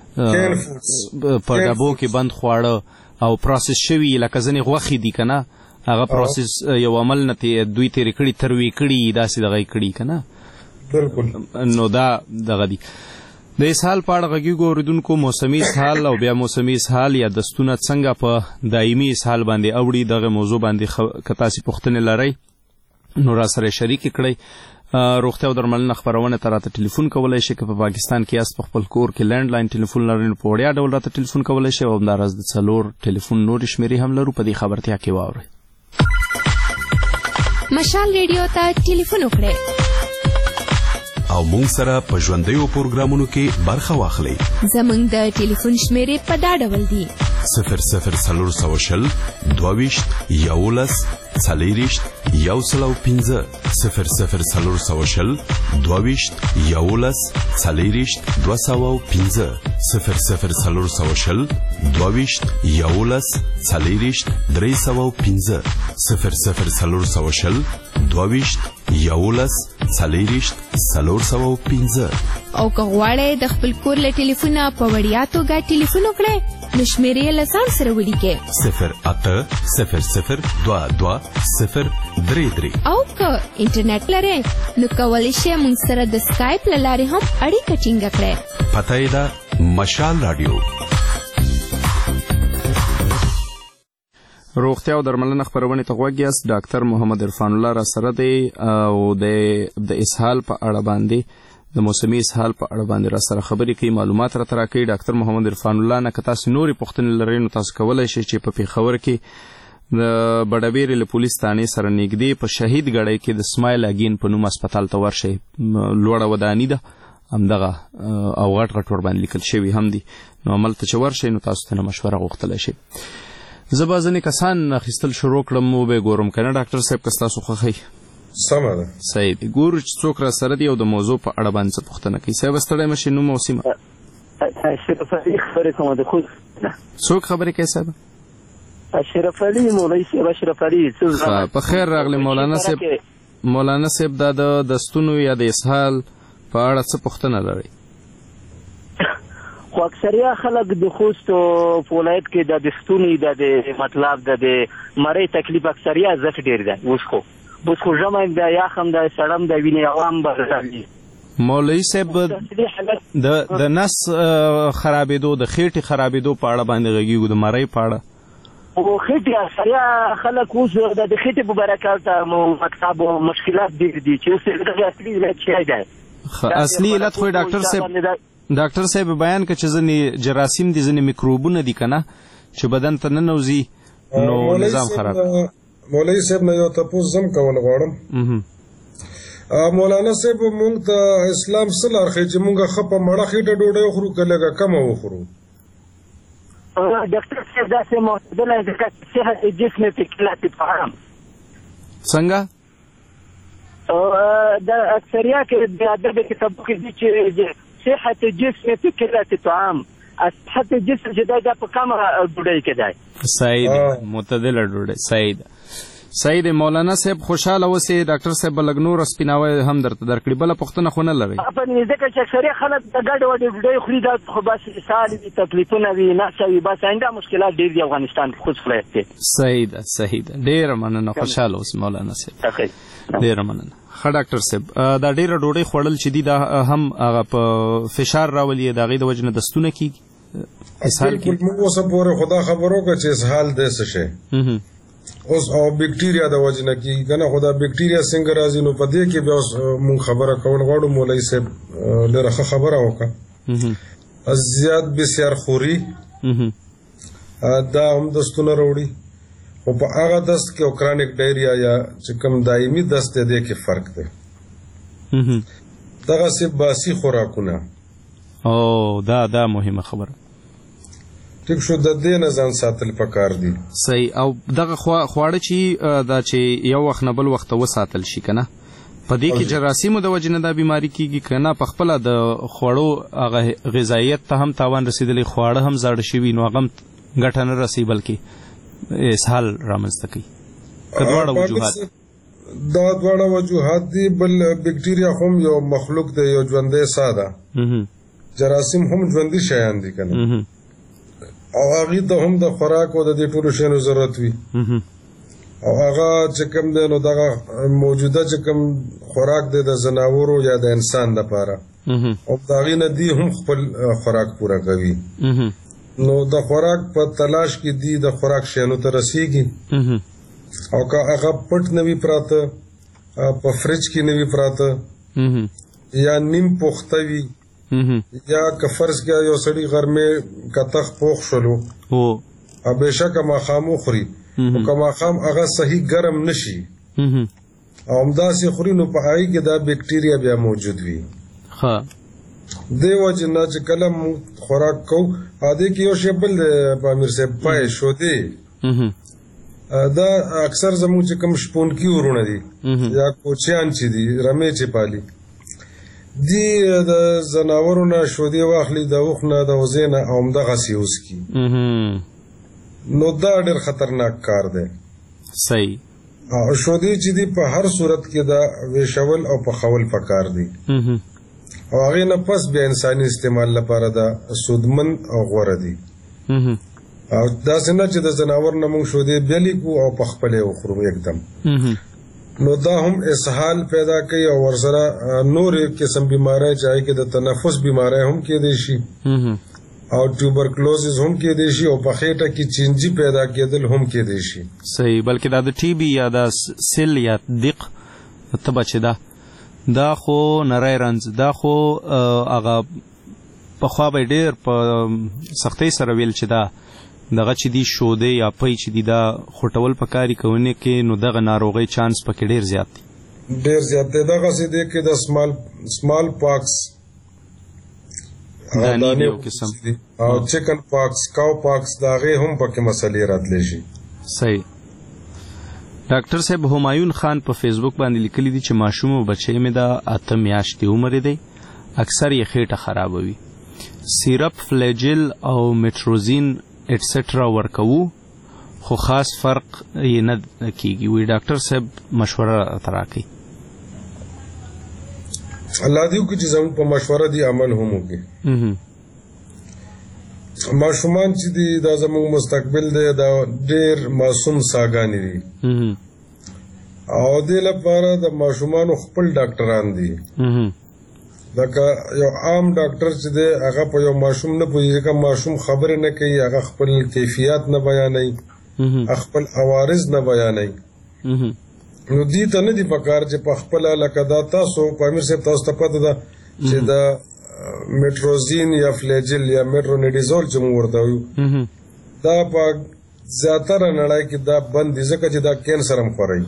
په ډبو کې بند خواړه او پروسس شوي لکه ځینې غوښې دي که نه هغه پروسس یو عمل نه دوی تېرې کړي تروې کړي داسې دغه یې کړي که نه. بالکل. نو دا دغه دي. د اسهال په اړه غږیږو اورېدونکو موسمي اسهال او بیا موسمي اسهال یا دستونه څنګه په دایمي اسهال باندې اوړي دغه موضوع باندې که تاسې پوښتنې لرئ نو راسره شریکې کړئ. روغتیا او درملنه خپرونه ته راته ټلیفون کولی شئ که په پاکستان کې یاست په خپل کور کې لینډ لاین ټلیفون لرئ نو په وړیا ډول راته ټلیفون کولی شئ او همداراز د څلور ټلیفون نورې شمېرې هم لرو په دې خبرتیا کې واورئ. مشال ریډیو ته ټلیفون وکړئ او مونږ سره په ژوندیو پروګرامونو کې برخه واخلئ. زمونږ د ټلیفون شمېرې په دا ډول دي: صفر صفر څلور سوه شل دوه ویشت یولس څلېرویشت یو سل او پنځه صفر صفر څلور سوه شل دوه ویشت یولس څلېرویشت دوه سوه او پنځه صفر صفر څلور سوه شل دوه ویشت یولس څلېرویشت درې سوه او پنځه صفر صفر څلور سوه شل دوه ویشت یولس څلېرویشت څلور سوه او پنځه. او که غواړئ د خپل کور له ټلیفونه په وړیا توګه ټلیفون وکړئ نو شمېرې له ځان سره ولیکئ صفر اته صفر صفر دوه دوه صفر درې درې. او که انټرنیټ لرئ نو کولی شئ موږ سره د سکایپ له لارې هم اړیکه ټینګه کړئ. پته یې ده مشال راډیو. روغتیا او درملنه خپرونې ته غوږ یاست. ډاکټر محمد عرفان الله را سره دی او د اسهال په اړه باندې د موسمي اسهال په اړه باندې را سره خبرې کوي معلومات راته راکوي. ډاکټر محمد عرفان الله نه که تاسو نورې پوښتنې لرئ نو تاسو کولی شئ چې په پېښور کې د بډبیرې له پولیس تانې سره نږدې په شهید ګړی کې د سمایل اګین په نوم هسپتال ته ورشئ. لوړه وداني ده همدغه او غټ غټ ورباندې لیکل شوي هم دي نو هملته چې ورشئ نو تاسو ته نه مشوره غوښتلی شئ. زه به ځینې کسان اخیستل شروع کړم وبه ګورم که نه ډاکټر صاحب که ستاسو خوښوي. سمه ده. صحیح دی. ګورو چې څوک را سره دی او د موضوع په اړه باندې څه پوښتنه کوي. صاحب ستړی مه شئ نوم او سیمه. اشرف علي خبرې کوم د خوست. څوک خبرې کوي صاحب؟ اشرف علي مولوي صاحب اشرف علي. په خیر راغلی مولانا صاحب. مولانا صاحب دا د دستونو یا د اسهال په اړه څه پوښتنه لرئ؟ خو اکثریه خلک د خوست په ولایت کې د دستونو د مطلب د مرۍ تکلیف اکثریه ضعف ډېر ده. اوس خو اوس خو ژمی د یخم د سړم د وینې عوام بغلي. مولوي صاحب د د نس خرابېدو د خېټې خرابېدو په اړه باندې غږیږو د مرۍ په اړه. او خېټې اکثریه خلک اوس د خېټې په برکت مطلب مشکلات ډېر دي چې اوس اصلي علت څه دی؟ اصلي علت خو ډاکټر صاحب ډاکټر صاحب بیان کړ چې ځینې جراثیم دي ځینې میکروبونه دي که نه چې بدن ته ننوځي نو نظام خراب. مولوي صاحب نه یو تپوس زم کول غواړم. مولانا صاحب مونږ ته اسلام څه لار ښیي چې مونږ ښه په مړه خېټه ډوډۍ وخورو که لږه کمه وخورو؟ ډاکټر صاحب داسې معتدله ځکه چې صحت جسم په قلت طعام څنګه؟ د اکثریه کې د ادب کتابو کې دي چې صحت جسم په قلت طعام صحت جسم چې دا په کمه ډوډۍ کې دی. صحیح ده. معتدله ډوډۍ. صحیح ده. صحیح دی. مولانا صاحب خوشحاله اوسئ. ډاکټر صاحب به لږ نور سپیناوی هم درته درکړي. بله پوښتنه خو نه لرئ؟ ځکه چې اکثریه خلک د ګډې وډې ډوډۍ خوري دا خو بس اسهال وي تکلیفونه وي نقصه وي بس آینده مشکلات ډېر دي افغانستان کې خصوص ولایت کې. صحیح ده. صحیح ده. ډېره مننه. خوشحاله اوسئ مولانا صاحب. ډېره مننه. ښه ډاکټر صاحب دا ډېره ډوډۍ خوړل چې دي دا هم هغه په فشار راولي د هغې د وجې نه دستونه کېږي اسهال کېږي؟ موږ اوسه پورې خو دا خبره وکړه چې اسهال دی څه شی اوس او بکټیریا د وجې نه کېږي که نه خو دا بکټیریا څنګه راځي نو په دې کې بیا اوس مونږ خبره کول غواړو. مولوي صاحب ډېره ښه خبره وکړه. زیات بسیار خوري دا هم دستونه راوړي او په هغه دست کې او کرانیک ډایریا یا چې کوم دایمي دست دی کې فرق دی. دغه سي باسي خوراکونه او دا دا مهمه خبره. ټیک شو، د دې نه ځان ساتل پکار دي. صحیح. او دغه خواړه چې دا چې یو وخت نه بل وخت وساتل شي کنه، په دې کې جراثیمو د وجې نه دا بیماری کیږي کنه، په خپل د خوړو هغه غذایت ته هم تاوان رسیدلی، خواړه هم زاړه شوي نو هغه ګټه نه رسي بلکې اسهال رامنځته کوي. کدواړه وجوهات دا دواړه وجوهات دي. بل بکټیریا هم یو مخلوق دی، یو ژوندی ساده. جراثیم هم ژوندي شیان دي کنه، او هغه ته هم د خوراک او د دې ټولو شیانو ضرورت وي. او هغه چې کوم دی نو دغه موجوده چې کوم خوراک دی د ځناورو یا د انسان لپاره، او د هغې نه دی هم خپل خوراک پوره کوي. نو د خوراک په تلاش کې دی د خوراک شیانو ته رسیږي، او که هغه پټ نه وي پراته، په فریج کې نه وي پراته، یا نیم پوخته وي، یا که فرض کړه یو سړي غرمې کتخ پوخ شولو او بېشکه ماښام وخوري، او که ماښام هغه صحیح ګرم نشي او همداسې خوري، نو په هغې کې دا بکټیریا بیا موجود وي. دې وجې نه چې کله موږ خوراک کوو، دې کې یو شی بل دی په امیر صاحب، پای شودې. دا اکثر زموږ چې کوم شپونکي ورونه دي یا کوچیان چې دي، رمې چې پالي، دی د ځناورو نه شودې واخلي، د اوښ نه، د وزې نه، او همدغسې وڅښي. نو دا ډېر خطرناک کار دی. صحیح. شودې چې دي په هر صورت کې دا ویشول او پخول پکار دي، او هغې نه پس بیا انساني استعمال لپاره دا سودمن او غوره دي. او داسې نه چې د ځناور نه موږ شودې بیلې کړو او په خپلې وخورو یکدم، نو دا هم اسهال پیدا کوي، او ورسره نورې قسم بیماری چې هغې کې د تنفس بیماری هم کېدی شي، او ټیوبرکلوزز هم کېدی شي، او په خېټه کې چینجي پیدا کېدل هم کېدی شي. صحیح. بلکې دا د ټي بي یا د سیل یا دق تبه چې ده، دا خو نری رنځ، دا خو هغه پخوا به ډېر په سختۍ سره ویل چې دا دغه چې دي شودې یا پی چې دي دا خوټول په کاري کوونه کې، نو دغه ناروغۍ چانس پکې ډېر زیات دی. ډېر زیات دی. دغسې دی کې د سمال سمال پاکس دانې یو قسم، او چکن پاکس، کاو پاکس، د هغې هم پکې مسلې راتلی شي. صحیح. ډاکټر صاحب همایون خان په فیسبوک باندې لیکلی دي چې ماشوم او بچی مې د اته میاشتې عمر دی، اکثر یې خېټه خرابوي، سیرپ، فلیجل او میټروزین ایټسټرا ورکوو، خو خاص فرق یې نه کیږي. وی ډاکټر صاحب مشوره راته راکړئ. الله دې وکړي چې زموږ په مشوره دې عمل هم وکړي. ماشومان چې دي دا زموږ مستقبل دی، دا ډېر معصوم ساګانې دي، او دې لپاره د ماشومانو خپل ډاکټران دي. لکه یو عام ډاکټر چې دی هغه په یو ماشوم نه پوهېږي، ځکه ماشوم خبرې نه کوي، هغه خپل کیفیات نه بیانوي، خپل عوارض نه بیانوي. نو دې ته نه دي پکار چې په خپله لکه دا تاسو په امیر صاحب تاسو ته پته ده چې دا میټروزین یا فلیجل یا میټرونیډیزول چې موږ ورته وایو، دا په زیاتره نړۍ کې دا بند دي، ځکه چې دا کینسر هم خوري.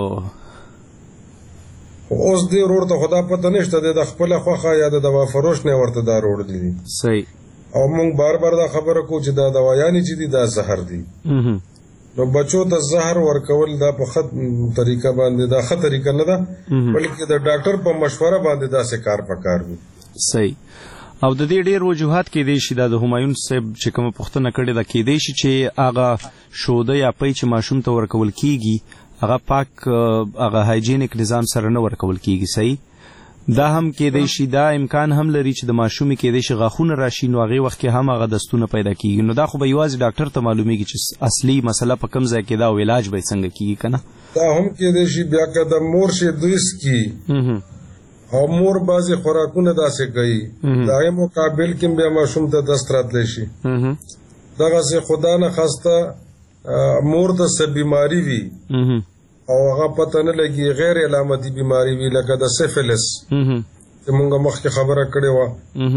اوس دې ورور ته خدا پته نشته، دی د خپله خوښه یا د دوا فروش نه ورته دا روړ دي. صحیح. او موږ بار بار دا خبره کوو چې دا دوايانې چې دي دا زهر دي. نو بچو ته زهر ورکول دا په ښه طریقه باندې دا ښه طریقه نه ده، بلکې د ډاکټر په مشوره باندې داسې کار پکار وي. صحیح. او د دې ډېر وجوهات کېدی شي، دا د همایون صاحب چې کومه پوښتنه کړې ده، کېدی شي چې هغه شوده یا پی چې ماشوم ته ورکول کېږي هغه پاک هغه هایجینیک نظام سره نه ورکول کېږي. صحیح. دا هم کېدی شي، دا امکان هم لري چې د ماشومې کېدی شي غاښونه راشي، نو هغې وخت کې هم هغه دستونه پیدا کېږي. نو دا خو به یوازې ډاکټر ته معلومیږي چې اصلي مسله په کوم ځای کې ده او علاج به یې څنګه کېږي که نه. دا هم کېدی شي بیا که د مور شي دوی سکي، او مور بعضې خوراکونه داسې کوي، د هغې مقابل کې بیا ماشوم ته دست راتلی شي. دغسې خدا نه خواسته مور ته څه بیماري وي او هغه پته نه لګي، غیر علامتي بیماری وي، لکه د سیفلس چې مونږ مخکې خبره کړې وه،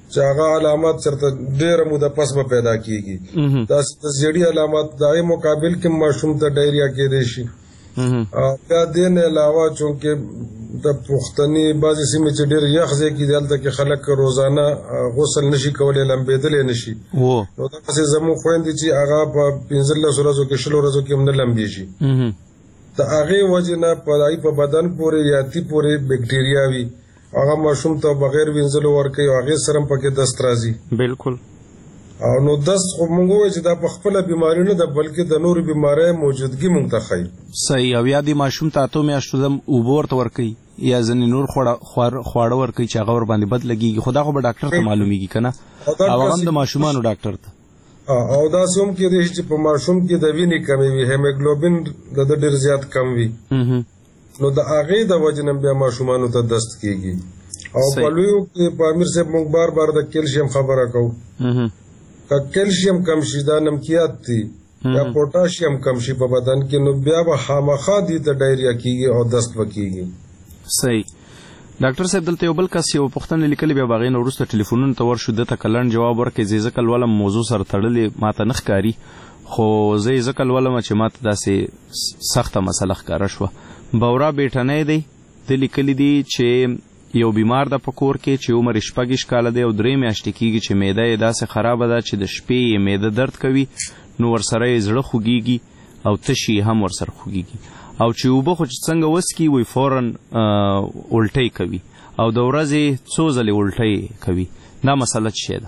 چې هغه علامات چرته ډېره موده پس به پیدا کیږي. دا زیړي علامات دای مقابل کې ماشوم ته ډایریا کېدای شي. بیا دې نه علاوه چونکې د پښتني بعضې سیمې چې ډېر یخ ځای کې دي هلته کې خلک روزانه غسل نشي کولی، لمبېدلی نشي. نو دغسې زموږ خویندې چې هغه په پنځلسو ورځو کې شلو ورځو کې هم نه لمبېږي. د هغې وجې نه په هغوی په بدن پورې یا تی پورې بکټریا وي، هغه ماشوم ته بغیر وینځلو ورکوي او هغې سره هم پکې دست راځي. بالکل. او نو دست خو مونږ ووایو چې دا په خپله بیماري نه ده بلکې د نورو بیماریو موجودګي مونږ ته ښایي. صحیح. او یا دې ماشوم ته اتو میاشتو دم اوبه ورته ورکوي یا ځینې نور خواړه ورکوي چې هغه ورباندې بد لګېږي، خو دا خو به ډاکټر ته معلومیږي که نه، او هغه هم د ماشومانو ډاکټر ته. او داسې هم کېدای شي چې په ماشوم کې د وینې کمې وي، هیموګلوبین د ده ډېر زیات کم وي، نو د هغې د وجې نه بیا ماشومانو ته دست کېږي. او په لویو کې په امیر صاحب مونږ بار بار د کیلشیم خبره کوو. که کیلشیم کم شي، دا نمکیات دي، یا پوټاشیم کم شي په بدن کې، نو بیا به خامخا دې ته ډایریا کېږي او دست به کېږي. صحیح. ډاکټر صاحب دلته یو بل کس یو پوښتنه لیکلې، بیا به هغې نه وروسته ټلیفونونو ته ورشو، ده ته که لنډ جواب ورکړې. زه یې ځکه لولم موضوع سره تړلې ما ته نه ښکاري، خو زه یې ځکه لولم چې ما ته داسې سخته مسله ښکاره شوه. بورا بیټنی دی، ده لیکلي دي چې یو بیمار ده په کور کې چې عمر شپږ کاله دی او درې میاشتې کېږي چې معده یې داسې خرابه ده چې د شپې یې معده درد کوي، نو ورسره یې زړه خوږېږي او تشي هم ورسره خوږېږي، او چې اوبه خو چې څنګه وڅکي وایي فورا الټۍ کوي، او د ورځې څو ځلې الټۍ کوي. دا مسله څه شی ده؟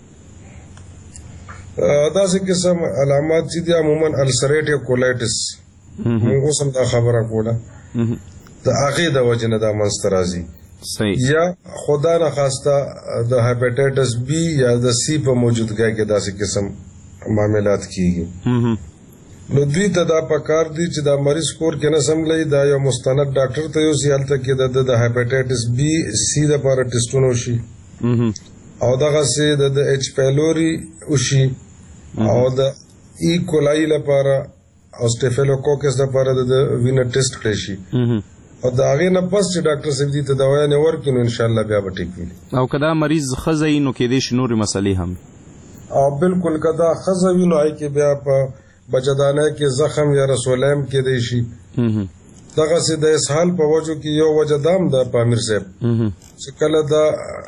داسې قسم علامات چې دي عموما السریټیو کولایټس، موږ اوس هم دا خبره کوله، د هغې د وجې نه دا منځته راځي. یا خدا نخواسته د هیپاټایټس بی یا د سی په موجودګۍ کې داسې قسم معاملات کیږي. نو دوی ته دا پکار دي چې دا مریض کور کې نه سملي، دا یو مستند ډاکټر ته یوسي، هلته کې د هیپاټایټس بی سی دپاره ټسټونه وشي، او دغسې د ایچ پیلوري وشي، او د ای کولای لپاره او سټیفیلوکوکس دپاره د وینه ټسټ کړی شي، او د هغې نه پس چې ډاکټر صاحب دې ته دوايانې ورکړي نو انشاءالله بیا به ټیک وي. او که دا مریض ښځه وي نو کېدای شي نورې مسلې هم. او بالکل که دا ښځه وي نو هغې کې بیا په بچهدانۍ کې زخم یا رسولی هم کېدای شي. دغسې د اسهال په وجو کې یو وجه دا هم ده په امیر صاحب چې کله دا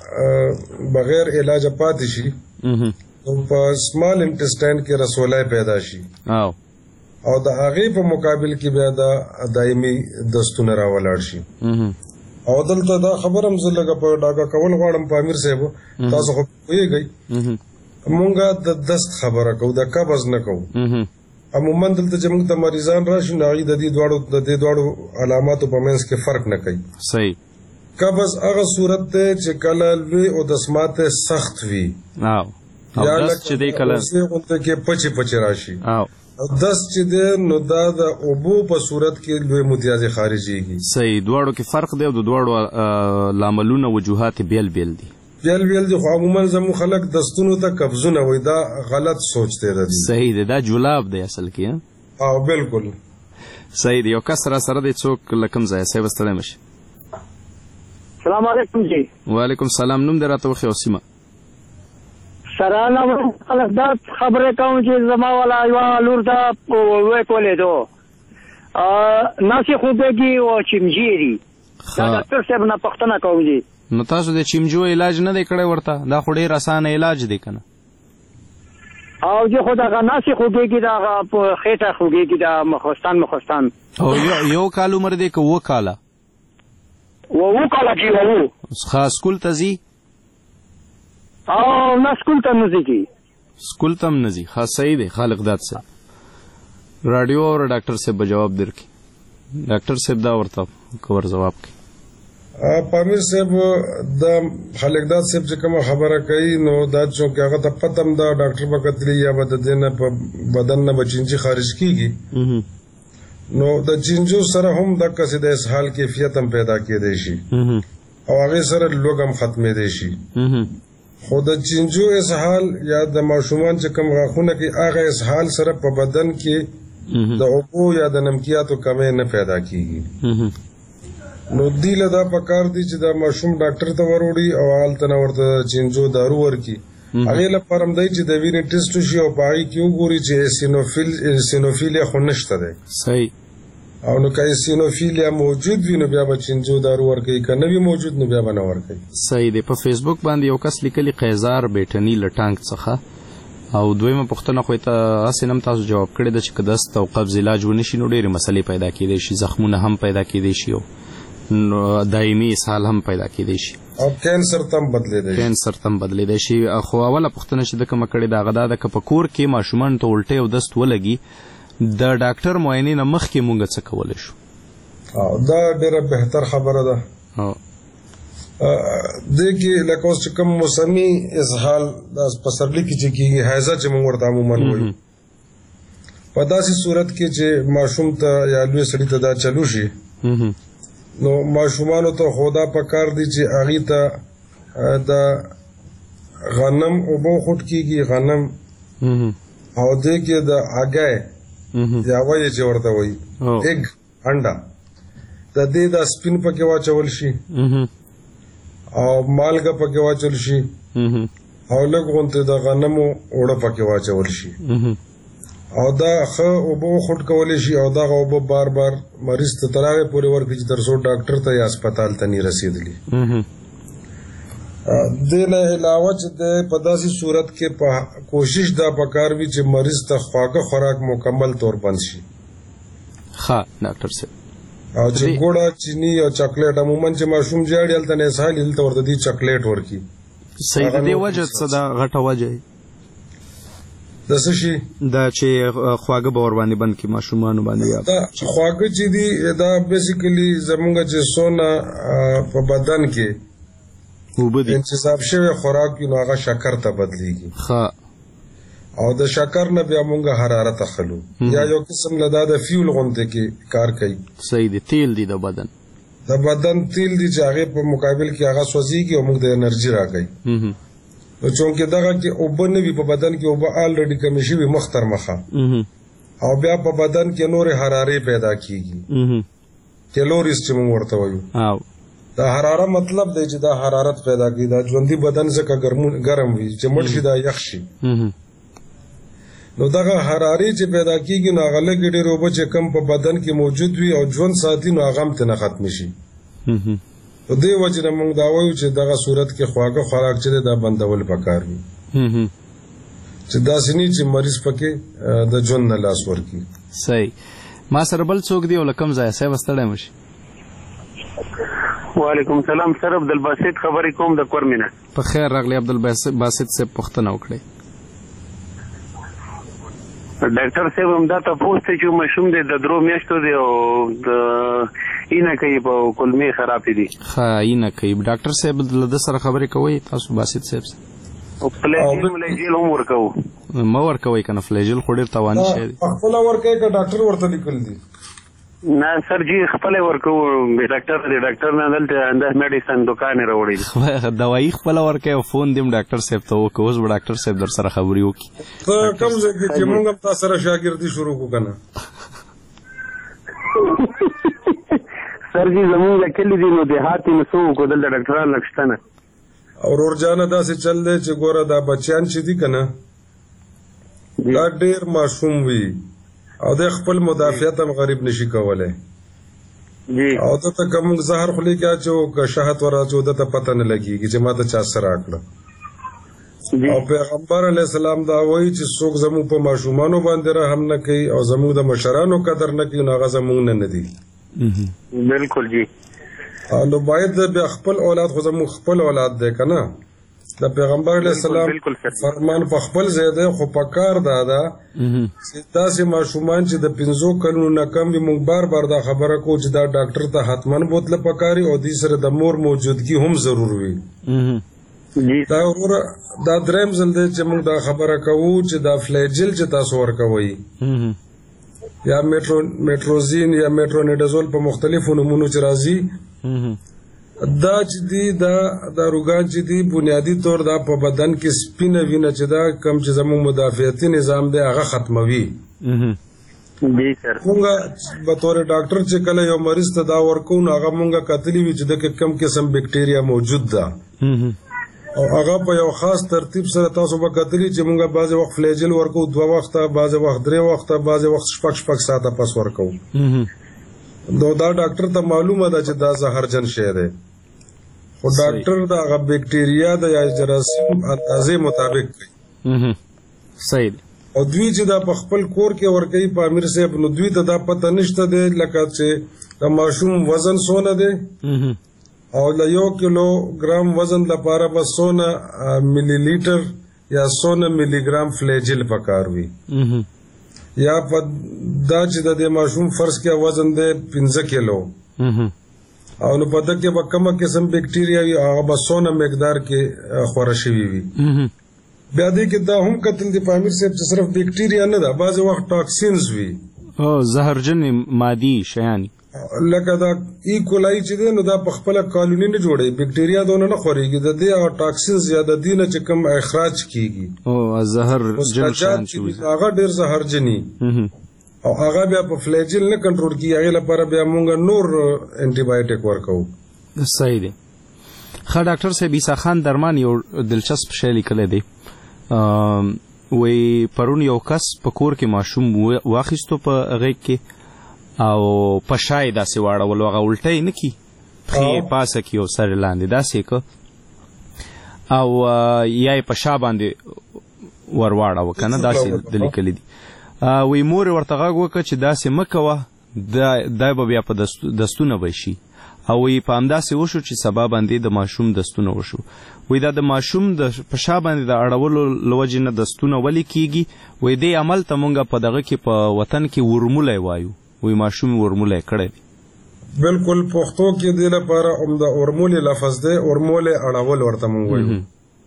بغیر علاجه پاتې شي نو په سمال انټسټاین کې رسولی پیدا شي، او د هغې په مقابل کې بیا دا دایمي دستونه راولاړ شي. او دلته دا خبر هم زه لږه په ډاګه کول غواړم په امیر صاحب، تاسو خو پوهېږئ مونږ د دست خبره کوو، د قبض نه کوو. عموما دلته چې موږ ته مریضان راشي نو هغوی د دې دواړو د دې دواړو علاماتو په منځ کې فرق نه کوي. صحیح. قبض هغه صورت دی چې کله لوی او دسماته سخت وي، یا لکه غونډه کې پچې پچې راشي. دست چې دی نو دا د اوبو په صورت کې لوی متیازې خارجېږي. صحیح. دواړو کې فرق دی او د دواړو لاملونه وجوهات بیل بیل دي. بیل بیل دي، خو عموما زموږ خلک دستونو ته قبضونه وایي، دا غلط سوچ دی. صحیح دی، دا جلاب دی اصل کې. او بالکل صحیح دی. یو کس را سره دی، څوک له کوم ځایه؟ صاحب ستړی مه شي. سلام علیکم جی. وعلیکم سلام. نوم دې راته وښیه او سیمه؟ سره نه خلک دا خبرې کوم چې زما والا یوه لور ته وی کولیدو ناسې خوږېږي او چمجي دي. دا ډاکټر صاحب نه پوښتنه کوم جی. نو تاسو د چمجو علاج نه دی کړی ورته؟ دا خو ډېر اسانه علاج دی که نه؟ او جی خو دغه ناسې خوږېږي، دغه په خېټه خوږېږي، دا مخوستان مخوستان. او یو کال عمر دی که اووه کاله؟ اووه کاله جی. اووه. ښه. سکول ته ځي؟ او نه سکول ته نه ځي جی. سکول ته هم نه ځي. ښه صحیح دی. خالق داد صاحب راډیو اوره، ډاکټر صاحب به جواب درکړي. ډاکټر صاحب دا ورته کور جواب کوي. پامیر صاحب د خالق داد صاحب چې کومه خبره کوي نو دا چونکې هغه ته پته هم ده ډاکټر به کتلي یا به د دې نه په بدن نه به چینجي خارج کېږي، نو د چینجو سره هم دقسې د اسهال کیفیت هم پیدا کېدی شي او هغې سره لوږ هم ختمېدی شي. خو د چینجو اسهال یا د ماشومان چې کوم غاښونه کوي هغه اسهال سره په بدن کې د اوبو یا د نمکیاتو کمی نه پیدا کېږي. نو دی له دا پکار دی چې دا ماشوم ډاکټر ته وروړي او هلته نه ورته چینجو دارو ورکي هغې لپاره هم دی چې د وینې ټیسټ وشي او په هغې کې وګوري چې سینوفیل سینوفیلیا خو نشته دی صحیح او نو که سینوفیلیا موجود وي نو بیا به چینجو دارو ورکوي که نه وي موجود نو بیا به نه ورکوي. صحیح دی. په فیسبوک باندې یو کس لیکلي قیزار بیټني له ټانک څخه او دویمه پوښتنه خو ته هسې نم تاسو جواب کړی ده چې که دست او قبض علاج ونه شي نو ډېرې مسلې پیدا کېدی شي، زخمونه هم پیدا کېدی شي او دایمي اسهال هم پیدا کېدی شي او کینسر تم بدلیدی شي کینسر تم بدلیدی شي. خو اوله پوښتنه چې ده کومه کړې ده هغه دا ده که په کور کې ماشومانو ته الټۍ او دست ولګي د ډاکټر معاینې نه مخکې مونږ څه کولی شو؟ دا ډېره بهتر خبره ده. دې کې لکه اوس چې کوم موسمي اسهال دا په پسرلي کې چې کېږي حیضه چې مونږ ورته عموما وایو په داسې صورت کې چې ماشوم ته یا لوی سړي ته دا چلو شي نو ماشومانو ته خو دا پکار دی چې هغې ته د غنم اوبه خوټ کېږي غنم او دې کې د اګی یا وایي چې ورته وایي ایګ انډا د دې دا سپین پکې واچول شي او مالګه پکې واچول شي او لږ غونته د غنمو اوړه پکې واچول شي او دا ښه اوبه وخوټ کولی شي او دغه اوبه بار بار مریض ته تر هغې پورې ورکړي چې تر څو ډاکټر ته یا هسپتال ته نه رسېدلي. دې نه علاوه چې دی په داسې صورت کې په کوشش دا پکار وي چې مریض ته خواږه خوراک مکمل طور بند شي. ښه ډاکټر صاحب او چې ګوړه چینی او چاکلیټ عموما چې ماشوم جاړي هلته نه اسهال هلته ورته دي چاکلیټ ورکړي. صحیح د دې وجه څه ده غټه وجه یې د څه شي دا چې خواږه به ورباندې بند کړي ماشومانو باندې دا خواږه چې دي دا بیسیکلي زمونږ چې څونه په بدن کې انتصاب شوی خوراک وي نو هغه شکر ته بدلیږي او د شکر نه بیا مونږ حرارت اخلو یا یو قسم له دا د فیول غونډه کې کار کوي. صحیح دی. تیل دی د بدن د بدن تیل دی چې هغه په مقابل کې هغه سوځيږي او موږ د انرژي راکړي. نو چونکه دغه کې اوبه نه وي په بدن کې اوبه الریډي کمی شوي مختر مخه او بیا په بدن کې نور حرارې پیدا کیږي کیلوریز چې موږ ورته وایو. دا حراره مطلب دی چې دا حرارت پیدا کوي دا ژوندۍ بدن ځکه ګرم وي چې مړ شي دا یخ شي نو دغه حرارې چې پیدا کیږي نو هغه لږې ډېرې اوبه چې کم په بدن کې موجود وي او ژوند ساتي نو هغه هم ترې ختم شي. په دې وجې نه موږ دا وایو چې دغه صورت کې خواږه خوراک چې دی دا بندول پکار وي چې داسې نه چې مریض پکې د ژوند نه لاس ورکړي. صحیح. ما سره بل څوک دی او له کوم ځایه صاحب ستړی مه شي. وعلیکم سلام سر عبدالباسط خبرې کوم د کورمینه. په خیر راغلی عبدالباسط صاحب پوښتنه وکړئ. ډاکټر صاحب همدا تپوس دی چې ماشوم دی د درو میاشتو دی او د اینه کوي په کولمې خرابې دي. ښه اینه کوي. ډاکټر صاحب له ده سره خبرې کوئ تاسو باسط صاحب سره؟ فلیجل ملیجل هم ورکوو. مه ورکوئ که نه فلیجل خو ډېر تاواني شی دی. خپله ورکوئ که ډاکټر ورته لیکل دي؟ نه سر جی خپله ورکوو ډاکټر دی ډاکټر نه دلته همدا میډیسن دوکان یې راوړی دی. دوایي خپله ورکوئ او فون دې هم ډاکټر صاحب ته وکړه. اوس به ډاکټر صاحب در سره خبرې وکړي. ته کوم ځای کې چې موږ هم تا سره شاګردي شروع کړو که نه سر جی زمونږ کلي دي نو دیهات نو څه وکړو دلته ډاکټران لږ شته نه. او ورورجانه داسې چل دی چې ګوره دا بچیان چې دي که نه دا ډېر ماشوم وي او د خپل مدافعت هم غریب نشي کولی او دته که موږ زهر خولې کې اچو که شهد ور اچو دته پته نه لګېږي چې ما ته چا څه راکړه. او پیغمبر علیه السلام دا وایي چې څوک زموږ په ماشومانو باندې رحم نه کوي او زموږ د مشرانو قدر نه کوي نو هغه زموږ نه نه دي. بالکل جی. نو باید بیا خپل اولاد خو زموږ خپل اولاد دی که نه د پیغمبر علیه السلام فرمان په خپل ځای دی خو په کار دا ده چې داسې ماشومان چې د پنځو کلونو نه کم وي موږ بار بار دا خبره کوو چې دا ډاکټر ته حتما بوتله پکاري او دې سره د مور موجودګي هم ضرور وي. دا وروره دا دریم ځل دی چې موږ دا خبره کوو چې دا فلیجل چې تاسو ورکوئ یا میټروزین یا میټرونیډازول په مختلفو نومونو چې راځي دا چې دي دا داروګان چې دي بنیادی طور دا په بدن کې سپینه وینه چې دا کم چې زموږ مدافعتي نظام دی هغه ختموي جی سر مونږه به تور ډاکټر چې کله یو مریض ته دا ورکو نو هغه مونږه کتلی وی چې د کم قسم بکټیریا موجود ده او هغه په یو خاص ترتیب سره تاسو به کتلی چې مونږه بعض وخت فلیجل ورکو دوه وخته بعض وخت درې وخته بعض وخت شپږ شپږ ساعته پس ورکو نو دا ډاکټر ته معلومه ده چې دا زهرجن شی دی خو ډاکټر دا هغه بکټیریا د یا جراثیم اندازې مطابق صحیح او دوی چې دا په خپل کور کې ورکوي په امیر صاحب نو دوی ته دا پته نشته دی لکه چې د ماشوم وزن څونه دی او له یو کیلو ګرام وزن لپاره به څونه ملي لیټر یا څونه ملي ګرام فلیجل پکار وي یا په دا چې د ماشوم فرض کې وزن دی پنځه کیلو او نو په دغه به کومه قسم بکټیریا وي هغه به څونه مقدار کې خوره شوي وي بیا دې کې دا هم کتل دی په امیر صاحب چې صرف بکټیریا نه ده بعض وخت ټاکسینز وي او زهرجن مادي شیان لکه دا ایکولای چې دی نو دا په خپل کالونی نه جوړي بکټیریا دونه نه خوريږي د دې او ټاکسینز یا د دې نه چې کوم اخراج کیږي او زهرجن شیان چې هغه ډیر زهرجنی او هغه بیا په فلیجل نه کنټرول کیږي هغه لپاره بیا مونږ نور انټي بایوټیک ورکو صحیح دی ښه ډاکټر صاحب عیسی خان درمان یو دلچسپ شی لیکلی دی وی پرون یو کس په کور کې ماشوم واخیستو په غیږ کې او په شای داسې واړولو هغه الټی نه کی پښې پاسه کې او سر لاندې داسې که او یا یې په شا باندې ور واړوه که نه داسې د لیکلي دي وی مور یې ورته غږ وکړه چې داسې مه کوه دا به بیا په دستونه به شي او وی په همداسې وشو چې سبا باندې د ماشوم دستونه وشو وی دا د ماشوم د په شا باندې د اړولو له وجې نه دستونه ولې کیږي وی دې عمل ته مونږ په دغه کې په وطن کې ورمولی وایو وی ماشوم ورمولی کړی دی بالکل پښتو کې دې لپاره عمده ورمولی لفظ دی ورمولی اړول ورته مونږ وایو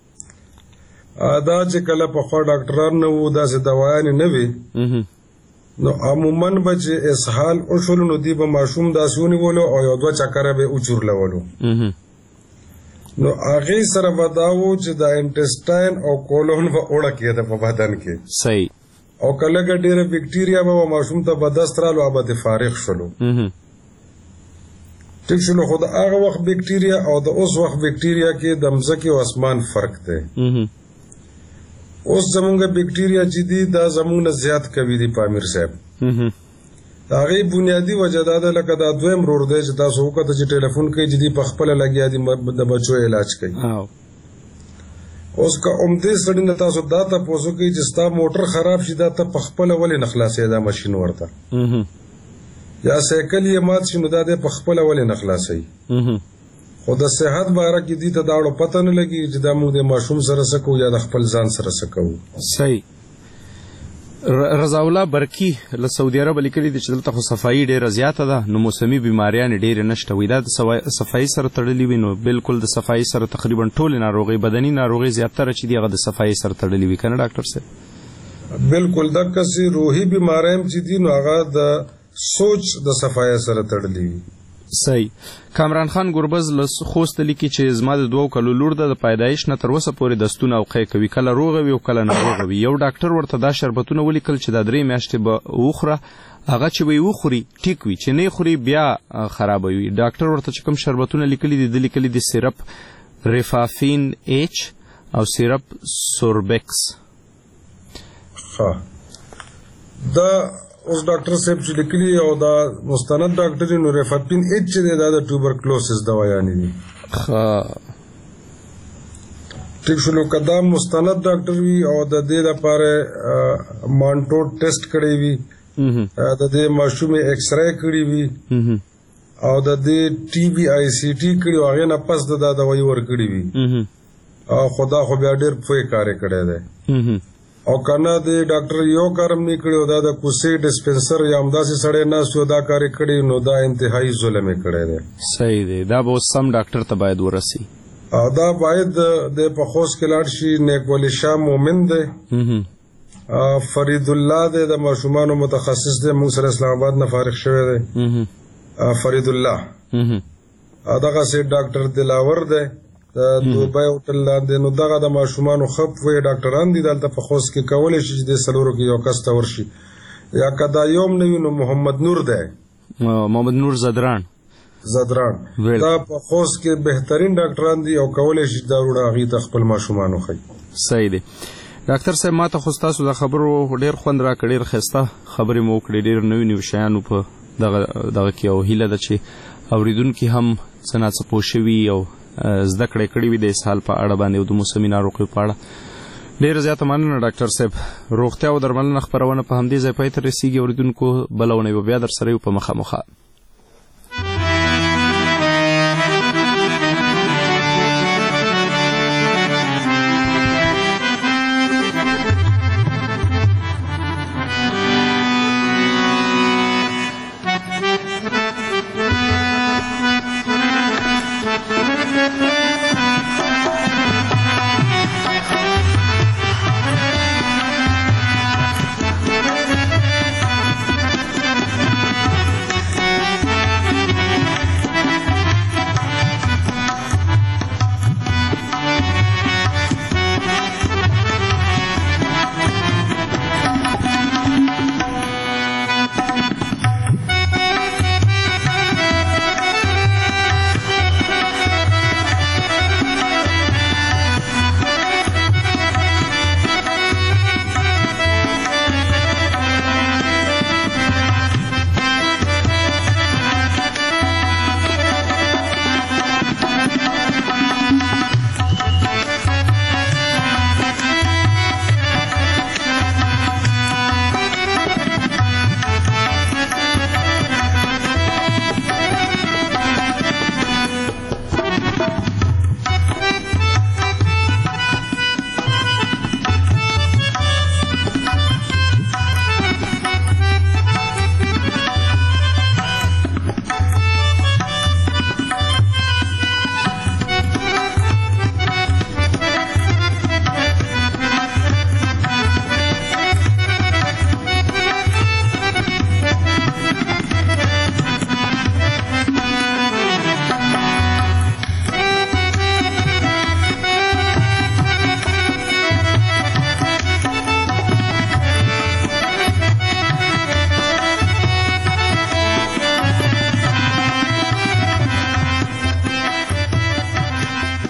دا چې کله پخوا ډاکټران نه وو داسې دوايانې نه وي نو عموما به چې اسهال وشول نو دی به ماشوم داسې ونیولو او یو دوه چکره به وچورلولو نو هغې سره به دا و چې د انټسټاین او کولون به اوړه کېده په بدن کې صحیح او که لږه ډېره بکټیریا به ماشوم ته به دست رالو او به د فارغ شولو ټیک شولو خو د هغه وخت بکټیریا او د اوس وخت بکټیریا کې د مځکې او اسمان فرق دی اوس زمونږ بکټیریا چې دي دا زمونږ نه زیات کوي دي په امیر صاحب د هغې بنیادي وجه دا ده لکه دا دویم رور دی چې تاسو وکړه چې ټلیفون کوي چې دي په خپله لګیا دي د بچو علاج کوي اوس که عمدې سړي نه تاسو دا تپوس وکړئ چې ستا موټر خراب شي دا ته په خپله ولې نه خلاصوې دا ماشین ورته یا سایکل یې مات شي نو دا دی په خپله ولې نه خلاصوي خو د صحت باره کې دې ته دا اړو پته نه لګي چې دا موږ د ماشوم سره څه کوو یا د خپل ځان سره څه کوو صحیح رضا الله برکی له سعودي عرب لیکلي دي چې دلته خو صفایي ډېره زیاته ده نو موسمي بیماریانې ډېرې نشته وي دا د صفایي سره تړلي وي نو بالکل د صفایي سره تقریبا ټولې ناروغۍ بدني ناروغۍ زیاتره چې دي هغه د صفایي سره تړلي وي که نه ډاکټر صاحب بالکل دقسې روحي بیماری هم چې دي نو هغه د سوچ د صفایي سره تړلي وي صحیح کامران خان ګربز له خوست لیکي چې زما د دوو کلو لور ده د پیدایش نه تر اوسه پورې دستونه او قی کوي کله روغه وي او کله ناروغه وي یو ډاکټر ورته دا شربتونه ولیکل چې دا درې میاشتې به وخوره هغه چې به یې وخوري ټیک وي چې نه خوري بیا خرابوي ډاکټر ورته چې کوم شربتونه لیکلي دي د لیکلي دي سیرپ ریفافین ایچ او سیرپ سوربکس ښه دا اوس ډاکټر صاحب چې لیکلي او دا مستند ډاکټر نو ریفاپین ایچ چې دی دا د ټوبرکلوسس دوايانې دي ټیک شو نو که دا مستند ډاکټر وي او د دې لپاره مانټو ټیسټ کړی وي د دې ماشوم ایکس رای کړی وي او د دې ټي بي آی سی ټي کړی او هغې نه پس د دا دوايي ورکړي وي او خو دا خو بیا ډېر پوه کار یې کړی دی او کنه د ډاکټر یو کارم نه کړی دا د کوسې ډسپنسر یا همداسې سړی ناست و دا کار یې کړی نو دا انتهایی ظلم یې کړی دی صحیح دی دا به اوس سم ډاکټر ته باید ورسي او دا باید د په خوست کې لاړ شي نیک ولی شاه مومن دی فرید الله دی د ماشومانو متخصص دی موږ سره اسلام آباد نه فارغ شوی دی فرید الله دغسې ډاکټر دلاور دی د دوبۍ هوټل لاندې نو دغه د ماشومانو ښه پوهې ډاکټران دي دلته په خوست کې کولی شي چې دې څلورو کې یو کس ته ورشي یا کدا یوم نوی نو محمد نور دی محمد نور زدران زدران دا په خوست کې بهترین ډاکټران دي او کولای شي دا وړه هغه ته خپل ماشومان وخی. صحیح دی ډاکټر صاحب، ماته خو تاسو د خبرو ډیر خوند راکړ، ډیر ښایسته خبرې مو وکړې، ډیر نوي نوي شیانو په دغه دغه کې او هیله ده چې اوریدونکي هم څه ناڅه پوه شوي او زده کړې کړې وي د اسهال په اړه باندې او د موسمي ناروغیو په اړه. ډیره زیاته مننه ډاکټر صاحب. روغتیا او درملنه خپرونه په همدې ځای پای ته رسیږي. اوریدونکو بله اونۍ به بیا در سره یو په مخامخ.